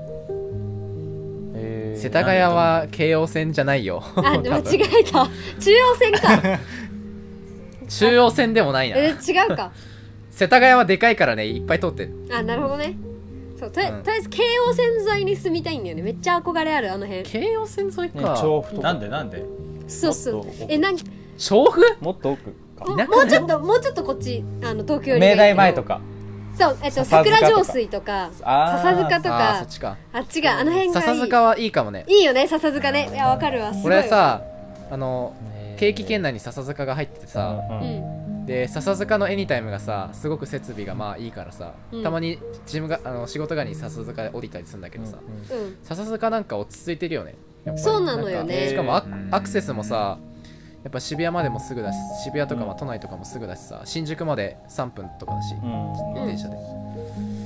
世田谷は京王線じゃないよ。
あ、間違えた。中央線か。
中央線でもないな。
え、違うか。
世田谷はでかいからね、いっぱい通ってる。
あ、なるほどね。そうとり、うん、とりあえず京王線沿いに住みたいんだよね。めっちゃ憧れあるあの辺。
京王線沿いか。
調布とか。
なんでなんで。
そうそう。え、なん
調布？
もっと奥か。
も, もうちょっともうちょっとこっちあの東京より
明大前とか。
そう、えっと、桜上水とか笹塚とか
あ, そっちか
あっちがあの辺がいい。
笹塚はいいかもね。
いいよね笹塚ね。いやわかるわ。すごい
俺さあの景気圏内に笹塚が入っててさ、うん、で笹塚のエニタイムがさすごく設備がまあいいからさ、うん、たまに自分があの仕事がに笹塚で降りたりするんだけどさ、うん、笹塚なんか落ち着いてるよね。やっぱり
そうなのよね。
しかも ア, アクセスもさやっぱ渋谷までもすぐだし渋谷とかまあ都内とかもすぐだしさ新宿までさんぷんとかだし、うん、電車で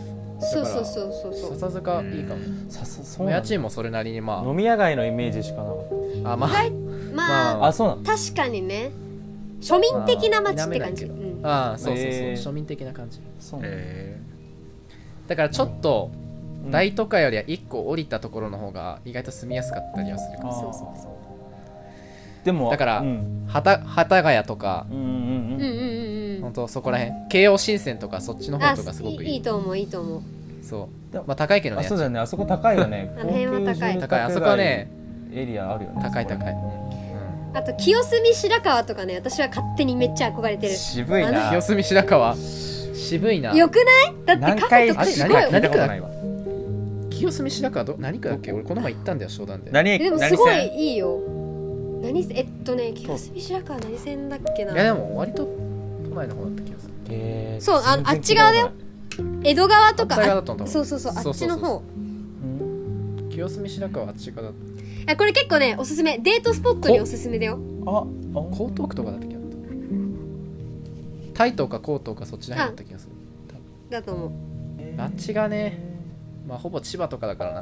そうそうそうそうそう。
笹塚いいかも。
ささそうなんだ。
家賃もそれなりにま
飲み屋街のイメージしかなかっ
ああまあ
まあ、
まあ
た。あ、そうなの。
確かにね、庶民的な街って感じ、
まあ
うん、
ああそうそうそう、
へー
庶民的な感じ。
そうなんだ。
え
だからちょっと
うん
大都会よりはいっこ降りたところの方が意外と住みやすかったりはするか
あー
も。
そうそうそう。
でも
だから
うん
幡幡ヶ谷とか
うんうん
うんうんうんうん。
本当そこら辺京王新線とかそっちの方とかすごくいい。
いいいいと思ういいと思う。
そう
でも
まあ高いけど
あ、
ね。
そうだよね。あそこ高いよね。
あの辺は高い
高級住宅街
高いあそこはね
エリアあるよね。
高い高い、
う
うん
あと清澄白河とかね、私は勝手にめっちゃ憧れて
ん。
る。
渋いな。
清澄白河渋いな。
よくない？だってカフェとか
何回
すごい
あれ
聞いたことないわ。
清澄白河ど何区だっけ？俺この前行ったんだよ商談で。
何
えでもす
何
ごい
線？
いいよ。何せえっとね、清澄白河何線だっけな。
いやでも割と都内の方だった気がする。
えー
そうあ
全然
あっち側だよ
聞いたことない。
江戸川とか、
反対側だったんだ
あそうそうそう、あっちの方。
うん
清澄白河はあっち側だっ
あこれ結構ねおすすめ、デートスポットにおすすめだよ。
あ、あ、
た。江東区とかだった気がする。台東か江東かそっちら辺だった気がする。
だと思う。
あっちがね、まあほぼ千葉とかだからな。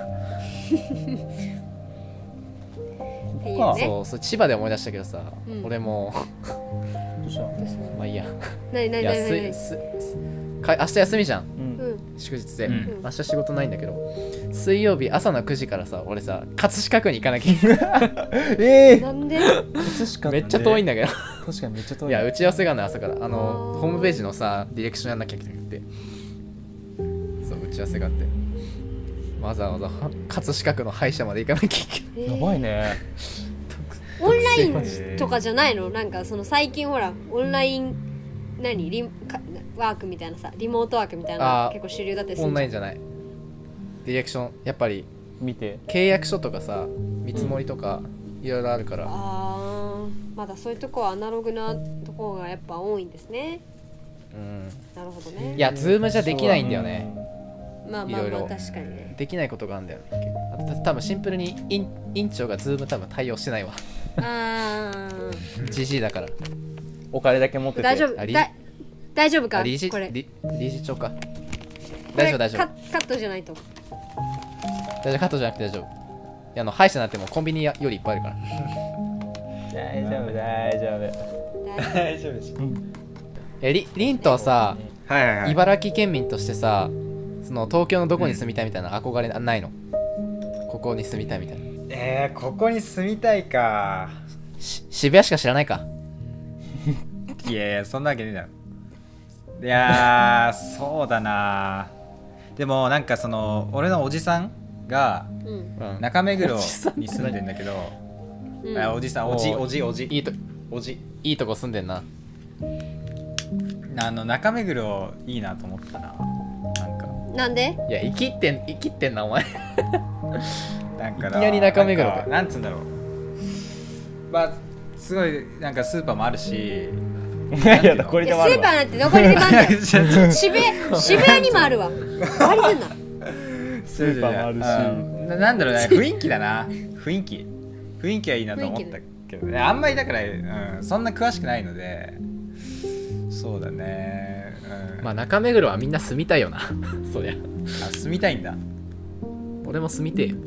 っていうね。
そうそう千葉で思い出したけどさ、
うん
俺も
どうしたの？
まあいいや。
なになになになに。
安いすか明日休みじゃん。
うん
うん
祝日で、
うん
明日仕事ないんだけど水曜日朝のくじからさ俺さ葛飾区に行かなきゃいけない
ええ。
なんで？
葛飾
めっちゃ遠いん
だ。
だけど
確かにめっちゃ遠い。
いや打ち合わせがね朝からあの
あー
ホームページのさディレクションやんなきゃいけなくてそう打ち合わせがあってわざわざは葛飾区の歯医者まで行かなきゃいけない
やばいね。
オンラインとかじゃないの？なんかその最近ほらオンライン何リかワークみたいなさ、リモートワークみたいな
あー
結構主流だったりする
オンライン
じ
じゃないディレクションやっぱり
見て。
契約書とかさ見積もりとかいろいろあるから、
あーまだそういうとこはアナログなところがやっぱ多いんですね。
うん、
なるほどね。
いやズームじゃできないんだよね。
まあまあまあ
いろいろ
確かにね。
できないことがあるんだよね結構あと多分シンプルに院院長がズーム多分対応してないわ
あ
ジジイだから
お金だけ持って
ー
て。
あり
大丈夫だ大丈夫か
あ理事
これ
理理事長か
こ
大
れ
丈夫大丈夫
カカットじゃないと。
大丈夫カットじゃなくて大丈夫いやあの歯医者になってもコンビニよりいっぱいあるから
大丈夫大丈夫。
大丈夫です。
えりりんとはさ
はいはいはい。
茨城県民としてさその東京のどこに住みたいみたいな憧れないの、ここに住みたいみたいな
えー、ここに住みたいか。
し渋谷しか知らないか
いやいや、そんなわけねえだろ。いやー、そうだな。でもなんかその俺のおじさんが
うん
うん
中目黒
おじさん
に住んでんだけど、
うん
あおじさんおじ
お
おじおじ
いいと
おじ
いいとこ住んでんな
あの中目黒いいなと思ったな。なんか
なんで？
いや生きってん生きってんなお前
なんか
いきなり中目黒か
なんかなんつうんだろう。まあすごいなんかスーパーもあるし。
いやいや、これ
いや
でもあるわ。
スーパーなんてどこにでもあるんだよ。渋谷渋谷にもあるわ。バリすんな。
スーパーもあるし
うんななんだろうね雰囲気だな雰囲気雰囲気はいいなと思ったけどねあんまりだから、うん、そんな詳しくないのでそうだね、うん、
まあ中目黒はみんな住みたいよなそりゃ
あ住みたいんだ
俺も住みてえよ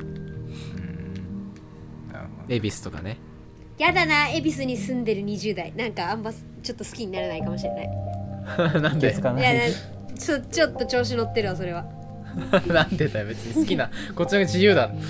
なるほ
恵比寿とかね
やだな、恵比寿に住んでるにじゅう代なんかあんまちょっと好きになれないかもしれない。
なんで
つかない
やなちょちょっと調子乗ってるわそれは。
なんでだよ別に好きなこっちの自由だ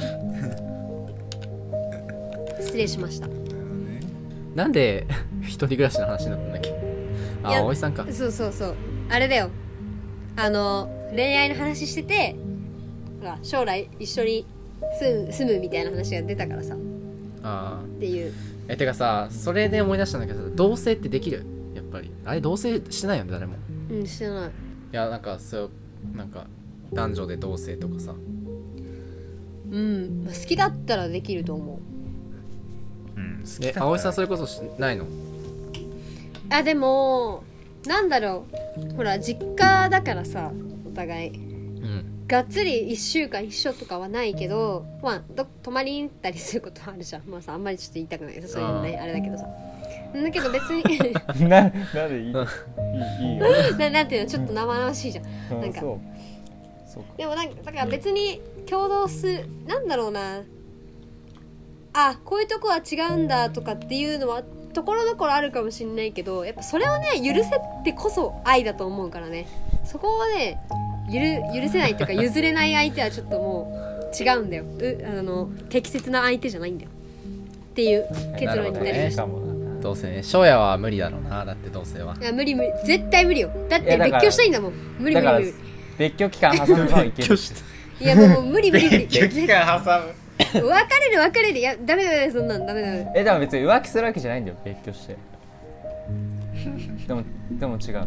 失礼しました。
どね
なんで一人暮らしの話になったんだっけ
い
あ
や
葵さんか
そうそうそう、あれだよ、あの恋愛の話しててほら将来一緒に住む住むみたいな話が出たからさっ
あ
ていう。
あえてかさそれで思い出したんだけどさ同棲ってできるやっぱりあれ同棲してないよね誰も
うんしてない。
いやなんかそうなんか男女で同棲とかさ
うん、まあ、好きだったらできると思う。
うん好きだ
え
ったら
葵さんそれこそしないの
あでもなんだろう、ほら実家だからさお互い
うん
がっつりいっしゅうかん一緒とかはないけど、まあど泊まりに行ったりすることはあるじゃん。まあさあんまりちょっと言いたくないですそういうのねあれだけどさ、だけど別に
ななんでいいいいいいよ。
ななんていうのちょっと生々しいじゃん。
うん
なんか
そう
でもなんかだから別に共同する、なんだろうな、あこういうとこは違うんだとかっていうのはところどころあるかもしれないけど、やっぱそれをね許せてこそ愛だと思うからね。そこをね許, 許せないというか譲れない相手はちょっともう違うんだよ。うあの適切な相手じゃないんだよっていう結論になりました。
どうせね、翔也は無理だろうな。だってどうせは。
いや無理無理、絶対無理よ。だって別居したいんだもん。無理無理無理。
別居期間挟めばいける。
いやもう無理無理無理。
別居期間挟む。
別れる別れる、いやダメダメ、そんなんダメダメ。
えでも別に浮気するわけじゃないんだよ、別居してでもでも違う。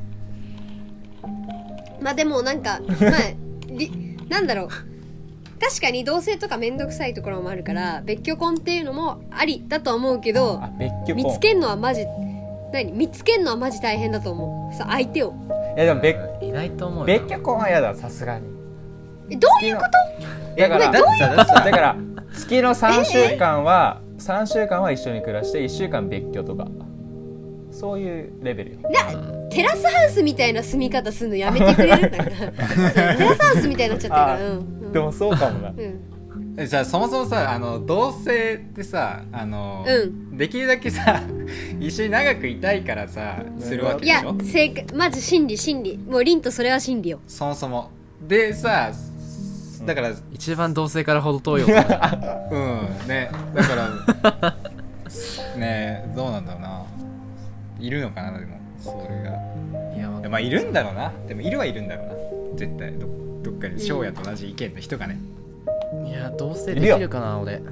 まあでもなんかまありなんだろう、確かに同棲とかめんどくさいところもあるから別居婚っていうのもありだとは思うけど、
あ別居婚
見つけんのはマジ何見つけんのはマジ大変だと思うさ、相手を。
いやでも別
いないと思うよ。
別居婚は嫌だ、さすがに。
えどういうこと？
だから
どういう
だから月のさんしゅうかんはさんしゅうかんは一緒に暮らしていっしゅうかん別居とか、そういうレベルよ。
なテラスハウスみたいな住み方するのやめてくれるんだからテラスハウスみたいになっちゃってるから、うんうん、
でもそうかもな、
うん、
じゃあそもそもさ、あの同棲ってさ、あの、
うん、
できるだけさ一緒に長くいたいからさするわけ
いや
でしょ。
正解、まず真理真理、もう凛とそれは真理よ。
そもそもでさ、だから
一番同性から程遠いよ。うん
ね、だからね、どうなんだろうな、いるのかな。でもそれがいや、まあいるんだろうな。でもいるはいるんだろうな、絶対 ど, どっかに翔也と同じ意見の人がね。
いや同棲できるかな俺。うん、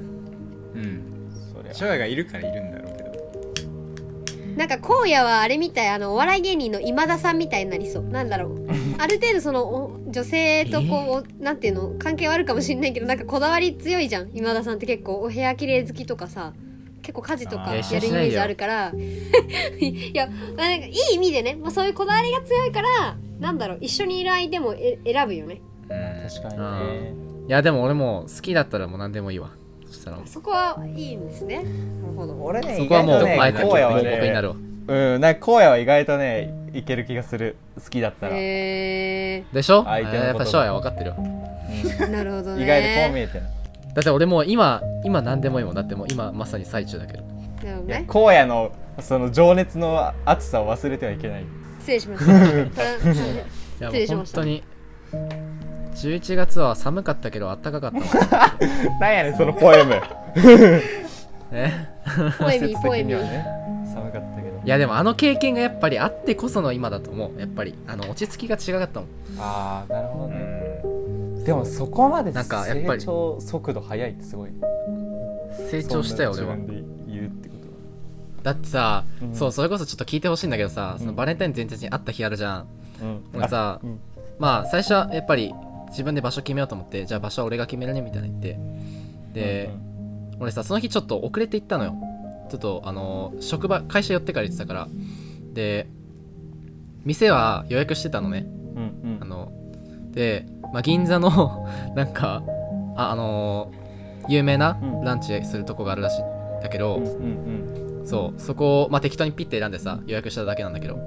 翔也がいるからいるんだろうけど、
なんか荒野はあれみたい、あのお笑い芸人の今田さんみたいになりそう。なんだろうある程度その女性とこう、えー、なんていうの関係はあるかもしれないけど、なんかこだわり強いじゃん今田さんって。結構お部屋綺麗好きとかさ、結構家事とかやるイメージあるからいや、まあ、なんかいい意味でね、まあ、そういうこだわりが強いから、なんだろう一緒にいる相手もえ選ぶよね。
うん、確かにね。
いやでも俺も好きだったらもう何でもいいわ。そしたら
そこはいいんですね。なるほど。
俺ね、
そこはもうあえて
荒野は
僕になるわ。
うん、なんか荒野は意外とねいける気がする、好きだったら。
へ
ーでしょ。
相手のこと
やっぱ翔也分かってるよ、
うん、なるほどね。
意外とこう見えてる。
だって俺もう今今何でもいいもん。だってもう今まさに最中だけど。
いや荒野のその情熱の熱さを忘れてはいけない。
失礼しました失
礼しました。本当にじゅういちがつは寒かったけど暖かかったもん
なんやねんそのポエム
え
ポエミーポエミー、
ね、寒かったけど。
いやでもあの経験がやっぱりあってこその今だと思う。やっぱりあの落ち着きが違かったもん。
ああなるほどね、うん、でもそこまで
なんかやっぱり
成長速度速いってすごい。
成長したよ俺は。
自分で言うってことは
だってさ、うん、そうそれこそちょっと聞いてほしいんだけどさ、うん、そのバレンタイン前日に会った日あるじゃん、うん、俺さ、うん、まあ最初はやっぱり自分で場所決めようと思って、じゃあ場所は俺が決めるねみたいな言って、で、うんうん、俺さその日ちょっと遅れて行ったのよ。ちょっとあの職場会社寄ってから行ってたから、で店は予約してたのね、うんうん、あので、まあ、銀座のなんか あ, あの有名なランチするとこがあるらしいんだけど、うんうんうん、そうそこを、まあ、適当にピッて選んでさ予約しただけなんだけど、うん、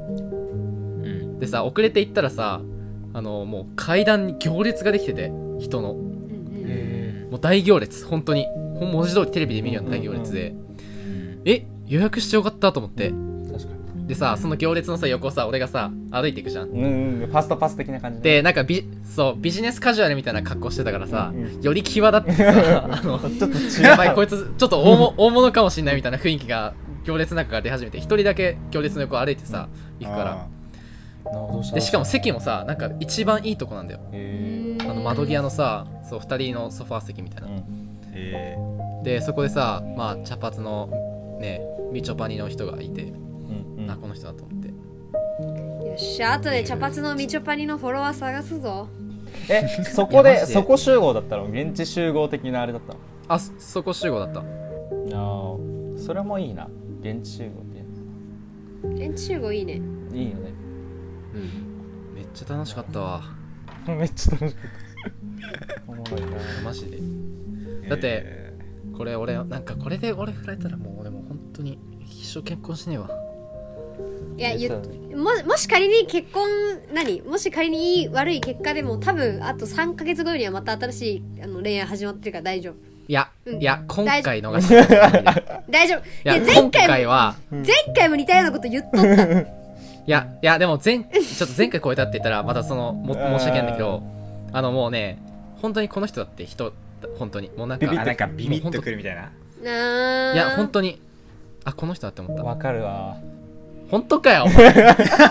でさ遅れて行ったらさ、あのもう階段に行列ができてて人の、えー、もう大行列、本当に文字通りテレビで見るような大行列で、うんうんうん、え予約してよかったと思って。確かに。でさその行列のさ横をさ俺がさ歩いていくじゃん、うん
うん、ファストパス的な感じ
で、なんかビそうビジネスカジュアルみたいな格好してたからさ、うんうん、より際立ってさあのちょっとやばいこいつちょっと大も大物かもしんないみたいな雰囲気が行列の中から出始めて、一人だけ行列の横を歩いてさ行くから、でしかも席もさなんか一番いいとこなんだよ。あの窓際のさそうふたりのソファー席みたいな、うん、でそこでさ、まあ、茶髪のねみちょぱにの人がいて、うんうん、あこの人だと思って、
よっしゃ後で茶髪のみちょぱにのフォロワー探すぞ。
えそこでそこ集合だったの？現地集合的なあれだったの？
あ そ, そこ集合だった。あ
それもいいな、現地集合っ
て。現地集合いいね。
いいよね。
うん、めっちゃ楽しかったわ。
めっちゃ楽しかったおもろいな
マジで。だって、えー、これ俺なんかこれで俺振られたらもう俺も本当に一生結婚しねえわ。
いや言ももし仮に結婚何もし仮にいい悪い結果でも多分あとさんかげつごにはまた新しいあの恋愛始まってるから大丈夫。
いや、
うん、
いや今回逃して
大丈夫。い
や前回も今回は
前回も似たようなこと言っとったい
やいやでも前ちょっと前回超えたって言ったらまたそのも申し訳ないんだけどあのもうね本当にこの人だって人本当にもうなんか
ビビッなんかビビッとくるみたいな。
いや本当にあこの人だって思った。
わかるわ。
本当かよお前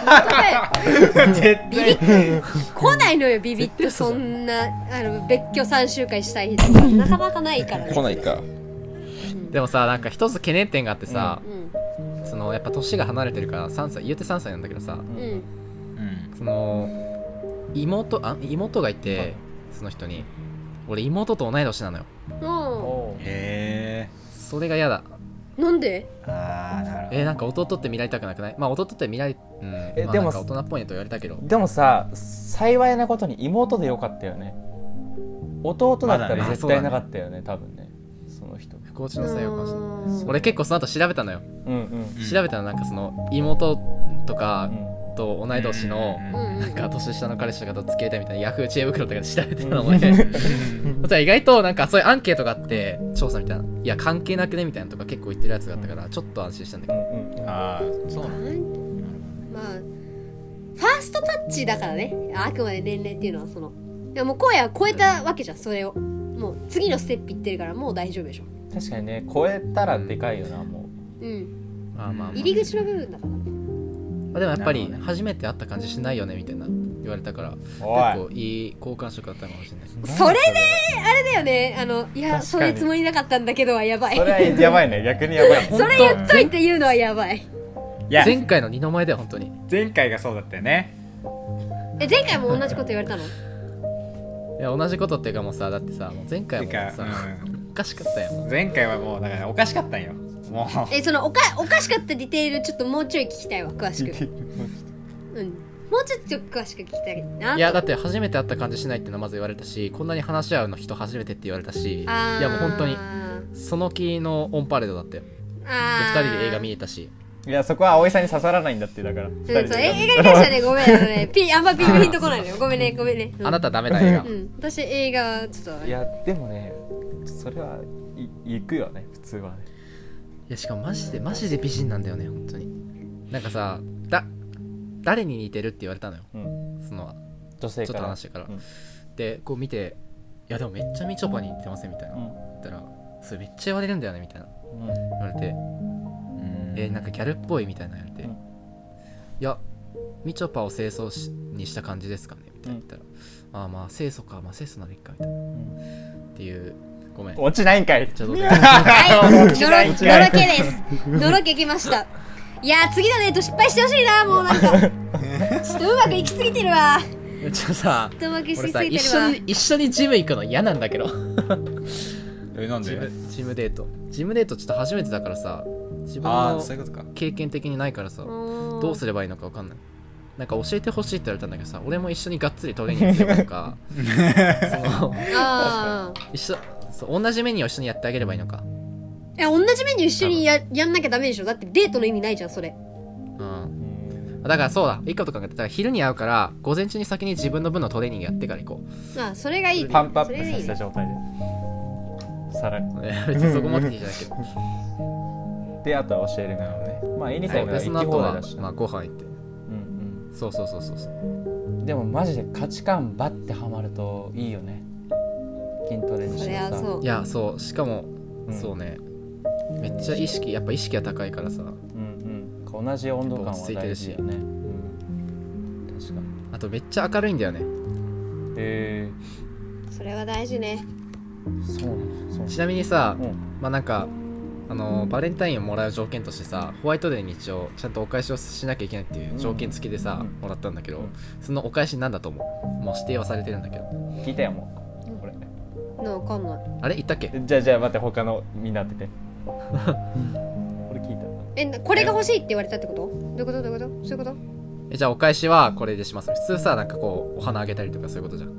絶
ビビッ来ないのよビビッとそんなあの別居さん週間したい人がなかなかないからね。
来ないか。
でもさなんか一つ懸念点があってさ、
うん、
そのやっぱ年が離れてるからさんさい言うてさんさいなんだけどさ、
うん、
その妹あ妹がいてその人に俺妹と同い年なのよ。
うん、
へえ。
それが嫌だ。
なんで？
ああなるほど。
えー、なんか弟って見られたくなくない？まあ弟って見られうん
え、
まあ、
でも
なんか大人っぽいねと言われたけど
でもさ幸いなことに妹でよかったよね。弟だったら絶対なかったよね、多分ねその人。
不幸中のせいよかもしれない。俺結構その後調べたのよ、
うんうん
うん
調べたらなんかその妹とか
うん
と同い年の
うん
なんか年下の彼氏とかと付き合いたいみたいなヤフー知恵袋とかで調べてたの俺そしたら意外となんかそういうアンケートがあって調査みたいないや関係なくねみたいなとか結構言ってるやつがあったからちょっと安心したんだけど、
うんうん
ああそうなの。
まあファーストタッチだからねあくまで年齢っていうのはそのいやもう荒野は超えたわけじゃんそれをもう次のステップいってるからもう大丈夫でしょ。
確かにね超えたらでかいよなも
うん
まあまあ、まあ、
入り口の部分だからね。
まあでもやっぱり
なるほどね
初めて会った感じしないよねみたいな言われたから結
う。おい
構いい交換色だったかもしれない。
それであれだよねあのいや
確かに
そういうつもりなかったんだけどはやばい。
それはやばいね逆にやばい。
それ言っといて言うのはやばい。
いや
前回の二の前だよ本当に。
前回がそうだったよね。
え前回も同じこと言われたの？
いや同じことっていうかもうさだってさもう前回もさ、
てか
おかしかったよ。
うん前回はもうだからおかしかったんよ。もう
えそのおかおかしかったディテールちょっともうちょい聞きたいわ詳しく。うんもうちょっと詳しく聞きたいな。
いやだって初めて会った感じしないっていうのはまず言われたしこんなに話し合うの人初めてって言われたしい
あー
やもう本当にその気のオンパレードだったよ。で
あ
ふたりで映画見えたし
いやそこは葵さんに刺さらないんだってだから。
うん、そうえ映画に関してはねごめんあのねピあんまピンピンとこないのよごめんねごめんね、うん、
あなたダメだ映画
うん私映画はちょっと
いやでもねそれはい行くよね普通はね。
いやしかもマジでマジで美人なんだよね本当に。なんかさだ誰に似てるって言われたのよ、
うん、
そのちょっ
女性から
と話してから、
うん、
でこう見ていやでもめっちゃみちょぱに似てませんみたいな、
うん
言ったらそれめっちゃ言われるんだよねみたいな
うん
言われて
うん
えー、なんかギャルっぽいみたいな言われて、
うん
いやみちょぱを清楚しにした感じですかねみたいな言ったら、ああまあ清楚かまあ清楚ならいいかみたいな、
うん
っていうごめん
落ちないんかい。
ちょっと
はいのろのろけ
違う
ですのろけきましたいやー次のデート失敗してほしいなもうなんかちょっとうまくいきすぎてるわ
ちょっとさ
ちょっとうまくいきす
俺さ
ぎてるわ
一緒に一緒にジム行くの嫌なんだけど
えなんで
ジムジムデートジムデートちょっと初めてだからさ自分
ああ
の
そういうことか。
経験的にないからさど
ど
うすればいいのか分かんない。なんか教えてほしいって言われたんだけどさ俺も一緒にがっつりトレーニングすればいいのかその
あー
一緒そう同じメニューを一緒にやってあげればいいのか。
いや同じメニュー一緒にややんなきゃダメでしょだってデートの意味ないじゃんそれ
うんだからそうだいいこと考えてたら昼に会うから午前中に先に自分の分のトレーニングやってから行こ
あそれがいいね
パンプアップさ
それがいいね
せた状態でさらに
う。いや別にそこ目的じゃないけど
であとは教えるなのね。まあエニタイムは
でその
行き
後は
放題だしな。
まあご飯行って
うん
そうそうそうそうそう
うん。でもマジで価値観バッてハマるといいよね。筋トレにし
そ
てさ。
れはそう
いやそうしかも、
うん
そうねめっちゃ意識やっぱ意識が高いからさ
うんうん。同じ温度感は大事よね。うん。確かに。
あとめっちゃ明るいんだよね。
へえ
それは大事ね
ー、そうなのそうなの。
ちなみにさ、
うん
まあなんかあのバレンタインをもらう条件としてさホワイトデーに一応ちゃんとお返しをしなきゃいけないっていう条件付きでさ、
うん
もらったんだけど、
うん
そのお返しなんだと思う。もう指定はされてるんだけど
聞いたよもう。これ。
なわかんない
あれ言ったっけ。
じゃあじゃあ待って他のみんな当てて。俺聞いた。
えなこれが欲しいって言われたってことどういうことどういうことそういうこと
えじゃあお返しはこれでします。普通さなんかこうお花あげたりとかそういうことじゃん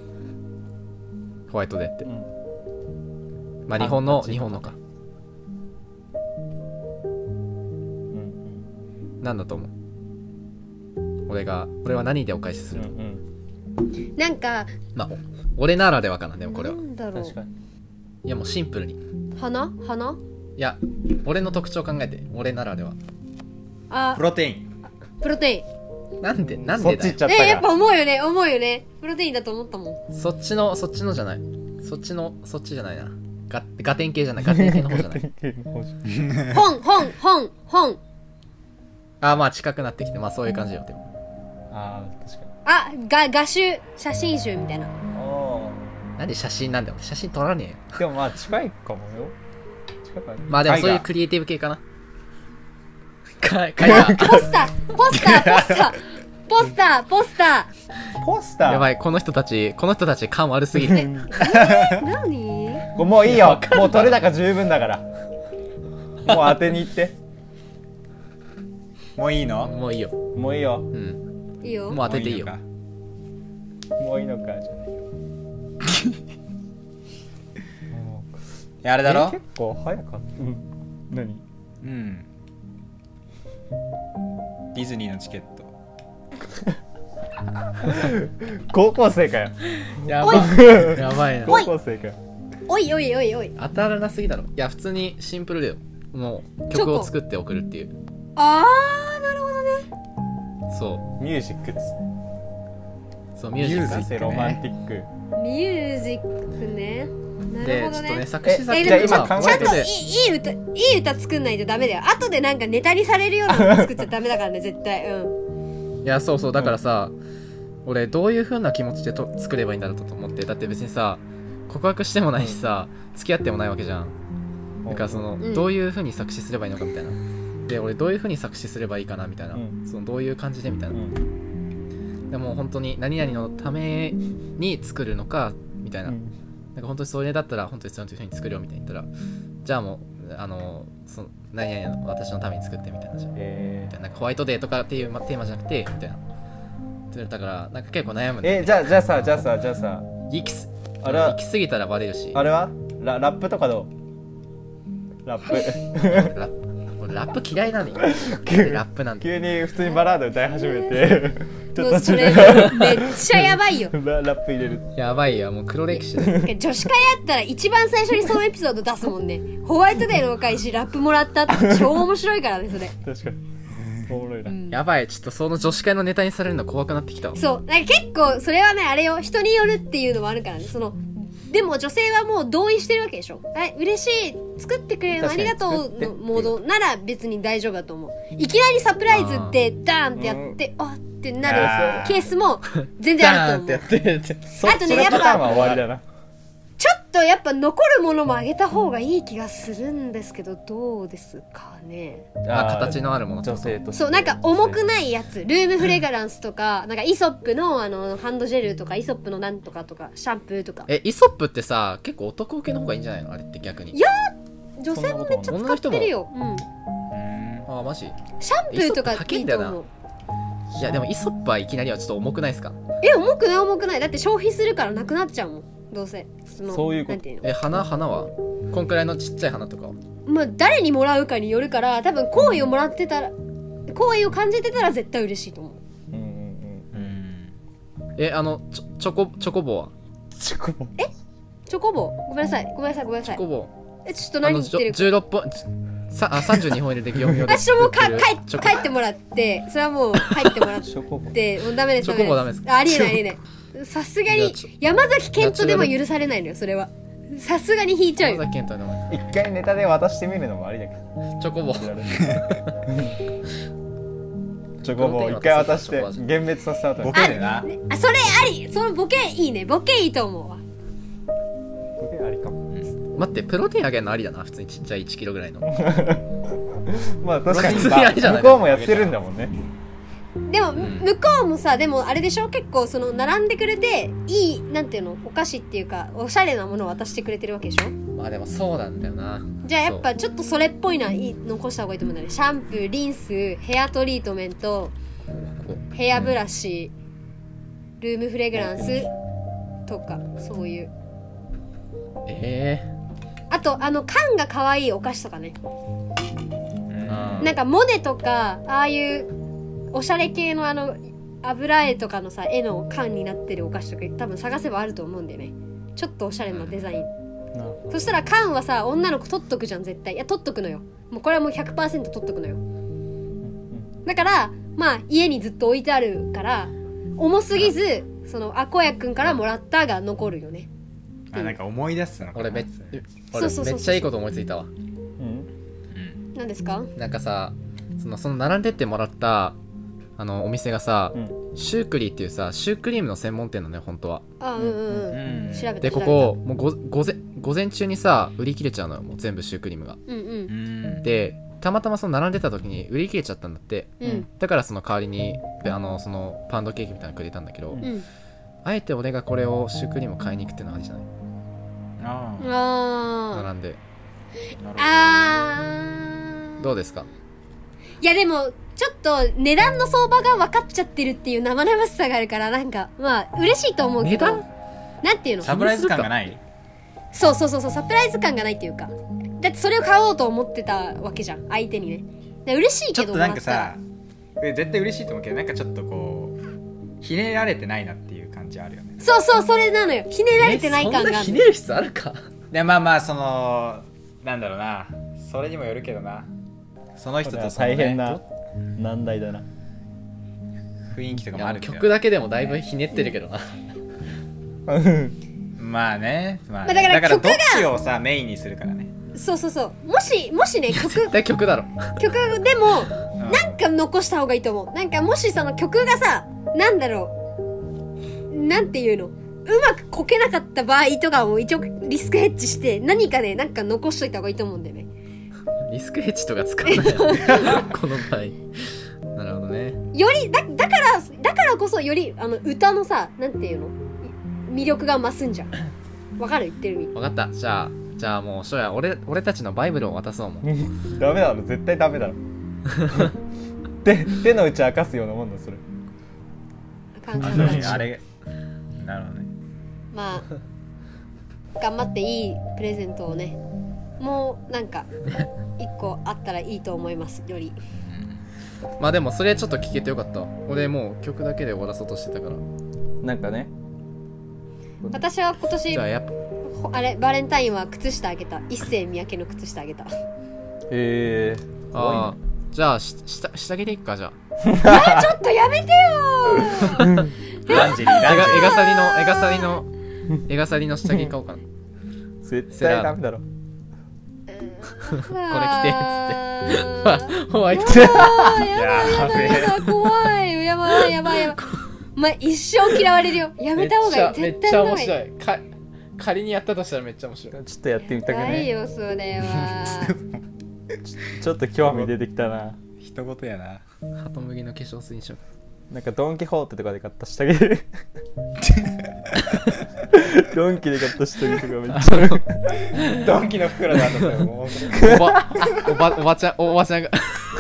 ホワイトデーって。
うん。
まあ日本の
あ
日本のか。
うんうん。
何だと思う？俺が俺は何でお返しする？うん
うん、なんか
まあ俺ならではかな。でもこれは
なんだろう。
確かに。
いやもうシンプルに
花花
いや俺の特徴考えて。俺ならでは。
あ
プロテイン。
プロテイ
ンなんでなんでだよ。
えー、やっぱ思うよね思うよね。プロテインだと思ったもん。
そっちのそっちのじゃない。そっちのそっちじゃないな。ガガテン系じゃない。ガテン系の方じゃない
本本本本
あまあ近くなってきてまあそういう感じよ。でも
ああ確かに。
あが画集写真集みたいな。
なんで写真なんだよ。写真撮らねえよ。
でもまあ近いかもよ。近くない。
まあでもそういうクリエイティブ系かな。か絵画
ポスターポスターポスターポスターポスター
ポスター。
やばいこの人たちこの人たち感悪すぎて
何
もういいよ。もう取れ高十分だから。もう当てに行って。
もういいの？
もういいよ。
もういいよ。
うん
いいよ。
もう当てていいよ。
もういいのかじゃないよ。
いやあれだろ？
結構早かった。うん。何？
うん。ディズニーのチケット。
高校生かよ。
やばいやばいな。
高校生かよ。
おいおいおいおい。
当たらなすぎだろ。いや普通にシンプルだよ。もう曲を作って送るっていう。
あーなるほどね。
そう
ミュージックです。
そうミュージック
なんせロマンティック。
ミュージックね。なるほどね。
でちょっとね作詞作
え
曲
でもちゃん
今考えて
といいいい歌いい歌作んないとダメだよ。後でなんかネタにされるようなの作っちゃダメだからね絶対。うん。
いやそうそうだからさ、うん、俺どういう風な気持ちでと作ればいいんだろうと思って。だって別にさ告白してもないしさ、うん、付き合ってもないわけじゃん。だからその、うん、どういう風に作詞すればいいのかみたいな。で俺どういう風に作詞すればいいかなみたいな、うん、そのどういう感じでみたいな、うん、でも本当に何々のために作るのかみたいな、うん、なんか本当にそれだったら本当にそういう風に作るよみたいに言ったらじゃあもうあのその何々の私のために作ってみたいなじゃん、えー、みたいな、なんかホワイトデーとかっていう、ま、テーマじゃなくてみたいなだからなんか結構悩むんだよね。
えー、じゃあじゃあさじゃあさじゃあさ
行きす
あれは
行き過ぎたらバレるし。
あれは ラ, ラップとかどう？ラップ
ラップ俺ラップ嫌いなのよ。ラップなん
急に普通にバラード歌い始めて
ちょっとそれめっちゃやばいよ
ラ, ラップ入れる。
やばいよもう黒歴史だ
女子会やったら一番最初にそのエピソード出すもんね。ホワイトデーのお返しラップもらったって超面白いからねそれ。
確かにおもろいな、うん、
やばいちょっとその女子会のネタにされるの怖くなってきたわ。
そうなんか結構それはねあれよ人によるっていうのもあるからね。そのでも女性はもう同意してるわけでしょ。はい嬉しい作ってくれるのありがとうのモードなら別に大丈夫だと思う。いきなりサプライズってダーンってやってあってなるケースも全然あると思う。あとねやっぱちょっとやっぱ残るものもあげた方がいい気がするんですけどどうですかね。
あ形のあるもの
女性と
そうなんか重くないやつルームフレグランスとかなんかイソップのあのハンドジェルとかイソップのなんとかとかシャンプーとか。
えイソップってさ結構男受けの方がいいんじゃないのあれって逆に。
いや女性もめっちゃ使ってるよ。うん。
あマジ。
シャンプーとかいいと思う。
いやでもイソップはいきなりはちょっと重くないですか。
え重くない重くないだって消費するからなくなっちゃうもんどうせ。その
そういうこと。
え花花はこんくらいのちっちゃい花とか。
まあ誰にもらうかによるから多分好意をもらってたら好意を感じてたら絶対嬉しいと思う。うんうん
うん。えあのチョチョコチョコボは。
チョコボ。
えチョコボごめんなさいごめんなさいごめんなさい。
チョコボ。
えちょっと何言ってるか。
じゅうろっぽんさあさんじゅうにほん入れて業務用で。
私もうか帰帰ってもらってそれはもう帰ってもらってもうダメです
チョコボダメです。
ありえないありえない。さすがに山崎賢人でも許されないのよそれは。さすがに引いちゃうよ。
山崎賢人の一回ネタで渡してみるのもありだけど。
チョコボ
チョコボ一回渡して幻滅させた後に
ボケでな。
あそれありそのボケいいねボケいいと思うわ。
ボケありかも。
待ってプロテインあげるのありだな普通にちっちゃいいちキロぐらいの
まあ確かに
普通にありじゃない。
向こうもやってるんだもんね。
でも、うん、向こうもさでもあれでしょ結構その並んでくれていいなんていうのお菓子っていうかおしゃれなものを渡してくれてるわけでしょ。
まあでもそうなんだよな。
じゃあやっぱちょっとそれっぽいのは残した方がいいと思うんだね。シャンプーリンスヘアトリートメントヘアブラシ、うん、ルームフレグランスとかそういう
ええ
ー、あとあの缶が可愛いお菓子とかね。
う
なんかモネとかああいうおしゃれ系のあの油絵とかのさ絵の缶になってるお菓子とか多分探せばあると思うんだよね。ちょっとおしゃれなデザイン、うん、そしたら缶はさ女の子取っとくじゃん絶対。いや取っとくのよ。もうこれはもう ひゃくパーセント 取っとくのよ。だからまあ家にずっと置いてあるから重すぎずそのあこやくんからもらったが残るよね。
あなんか思い出すのかな。
俺めっ
そうそうそうそう
めっちゃいいこと思いついたわ。
何ですか？
なんかさそのその並んでってもらったあのお店がさ、うん、シュークリーっていうさシュークリームの専門店なのよ本当は。
あうんうんうん、うん、調べた。
でここもうご午前午前中にさ売り切れちゃうのよもう全部シュークリームが、
うんうん、
でたまたまその並んでた時に売り切れちゃったんだって、うん、だからその代わりにあのそのパウンドケーキみたいなのくれたんだけど、うん、あえて俺がこれをシュークリームを買いに行くっていうのはありじゃない？
あ
あ
並んで
あ
どうですか？
いやでもちょっと値段の相場が分かっちゃってるっていう生々しさがあるからなんかまあ嬉しいと思うけど
値段
なんていうの
サプライズ感がない。
そうそうそうそうサプライズ感がないっていうかだってそれを買おうと思ってたわけじゃん相手にね。で嬉しいけど
ちょっとなんかさ絶対嬉しいと思うけどなんかちょっとこうひねられてないなっていう感じあるよね。
そうそうそれなのよひねられてない感がある。
そんなひねる必要あるか。
でまあまあそのなんだろうなそれにもよるけどなその人とその、ね、
大変な難題だな
雰囲気とかもあるけど
曲だけでもだいぶひねってるけどな
まあね、まあね、
まあ、だから
だからどっちをさメインにするからね。
そうそうそうもしもしね曲
絶対曲だろ
曲でもなんか残した方がいいと思う。なんかもしその曲がさなんだろうなんていうのうまくこけなかった場合とかも一応リスクヘッジして何かねなんか残しといた方がいいと思うんだよね。
リスクヘッジとか使わないこの場合。なるほどね。
よりだだからだからこそよりあの歌のさなんていうの魅力が増すんじゃん。わかる言ってる意味。
分かった。じゃあじゃあもうしょや俺俺たちのバイブルを渡そうもん。
ダメだろ絶対ダメだろ。手手の内明かすようなもんだそれ。
あかんかんかん
あれなるほどね。
まあ頑張っていいプレゼントをねもうなんか一個あったらいいと思いますより。
まあでもそれちょっと聞けてよかった。俺もう曲だけで終わらそうとしてたから。
なんかね
私は今年
じゃあやっぱ
あれバレンタインは靴下あげた。一世三宅の靴下あげた。
へえー、
ああじゃあし下下着でいくかじゃあ。
いやちょっとやめてよ
ーランジェリーランジェリー
エガサリのエガサリのエガサリの下着買おうかな。
絶対ダメだろ。
これ着てっつってホワイト
やばいやばいやばいやばい怖いやばいやばいやばいお前一生嫌われるよ。やめた方がいい絶対
めっちゃ面白いか仮にやったとしたらめっちゃ面白い。
ちょっとやってみたくね
ないよそれは
ち, ちょっと興味出てきたな。
一言やな。
ハトムギの化粧水にしよう。
なんかドンキホーテとかで買った下着ドンキで買った下着とかめっちゃ
ドンキの袋だったよもう
おばおばおばちゃんおばちゃんが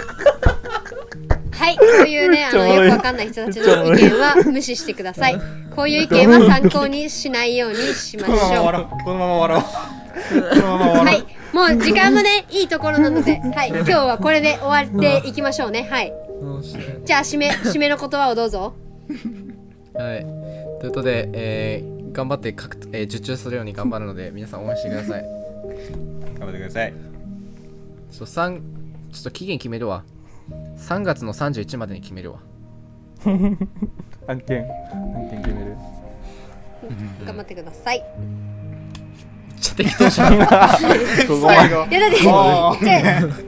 はいこういうねあのよくわかんない人たちの意見は無視してください。こういう意見は参考にしないようにしましょう。
このまま終わろうこのまま終わろうこのまま終わろう。
はいもう時間もねいいところなので、はい、今日はこれで終わっていきましょうね。はいじゃあ締め締めの言葉をどうぞ。
はいということで、えー、頑張ってかく、えー、受注するように頑張るので皆さん応援してください。
頑張ってください。
ちょっとさんちょっと期限決めるわ。さんがつのさんじゅういちまでに決めるわ。
案件案件決める。
頑張ってください。
ちょっと適当じゃん。
ここまで
いやだってじゃあ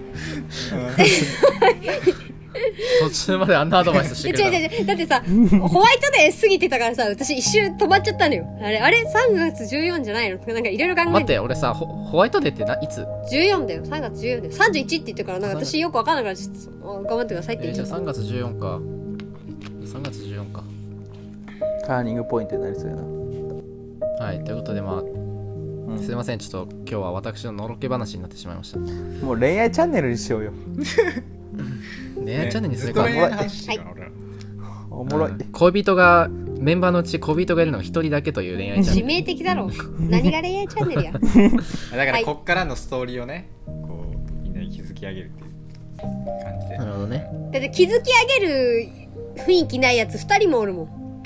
途中まであんなアドバイスしてくれた。
違う違うだってさホワイトデー過ぎてたからさ私一瞬止まっちゃったのよ。あれあれさんがつじゅうよっかじゃないのなんかいろいろ考えて。
待って俺さ ホ, ホワイトデーってないつ
じゅうよっかだよ。さんがつじゅうよっかだよ。さんじゅういちって言ってからなんか私よくわかんないからちょっと頑張ってくださいって言っちゃった。
えー、じゃあさんがつじゅうよっかさんがつじゅうよっか
ターニングポイントになりそうやな。
はいということでまあ、うん、すいませんちょっと今日は私ののろけ話になってしまいました。
もう恋愛チャンネルにしようよ。
恋愛チャンネルにするか。
ね、
おもろい、うん、
恋人がメンバーのうち恋人がいるのが一人だけという恋愛チャンネル。
致命的だろ何が恋愛チャンネルや
だからこっからのストーリーをねこうみんなに築き上げるっていう。 感じで。
なるほどね。
だって築き上げる雰囲気ないやつふたりもおるもん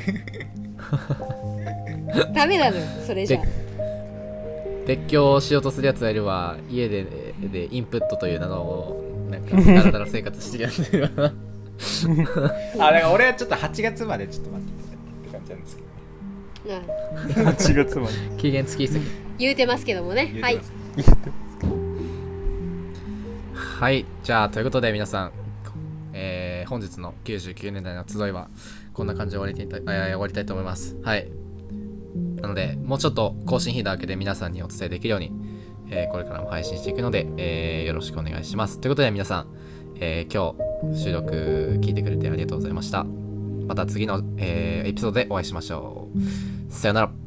ダメなのよそれじゃあ。
別居しようとするやつがいるわ。家ででインプットという名のをなんかだらだら生活してるやついるわ
あ、だから俺はちょっとはちがつまでちょっと待ってくださいって感じなんですけど、
うん、
はちがつまで
期限付きすぎ。
言うてますけどもね。はい。
はい、じゃあということで皆さん、えー、本日のきゅうじゅうきゅうねんだいの集いはこんな感じで終わりたい、えー、終わりたいと思います。はい。なのでもうちょっと更新日だけで皆さんにお伝えできるように、えー、これからも配信していくので、えー、よろしくお願いします。ということで皆さん、えー、今日収録聞いてくれてありがとうございました。また次の、えー、エピソードでお会いしましょう。さよなら。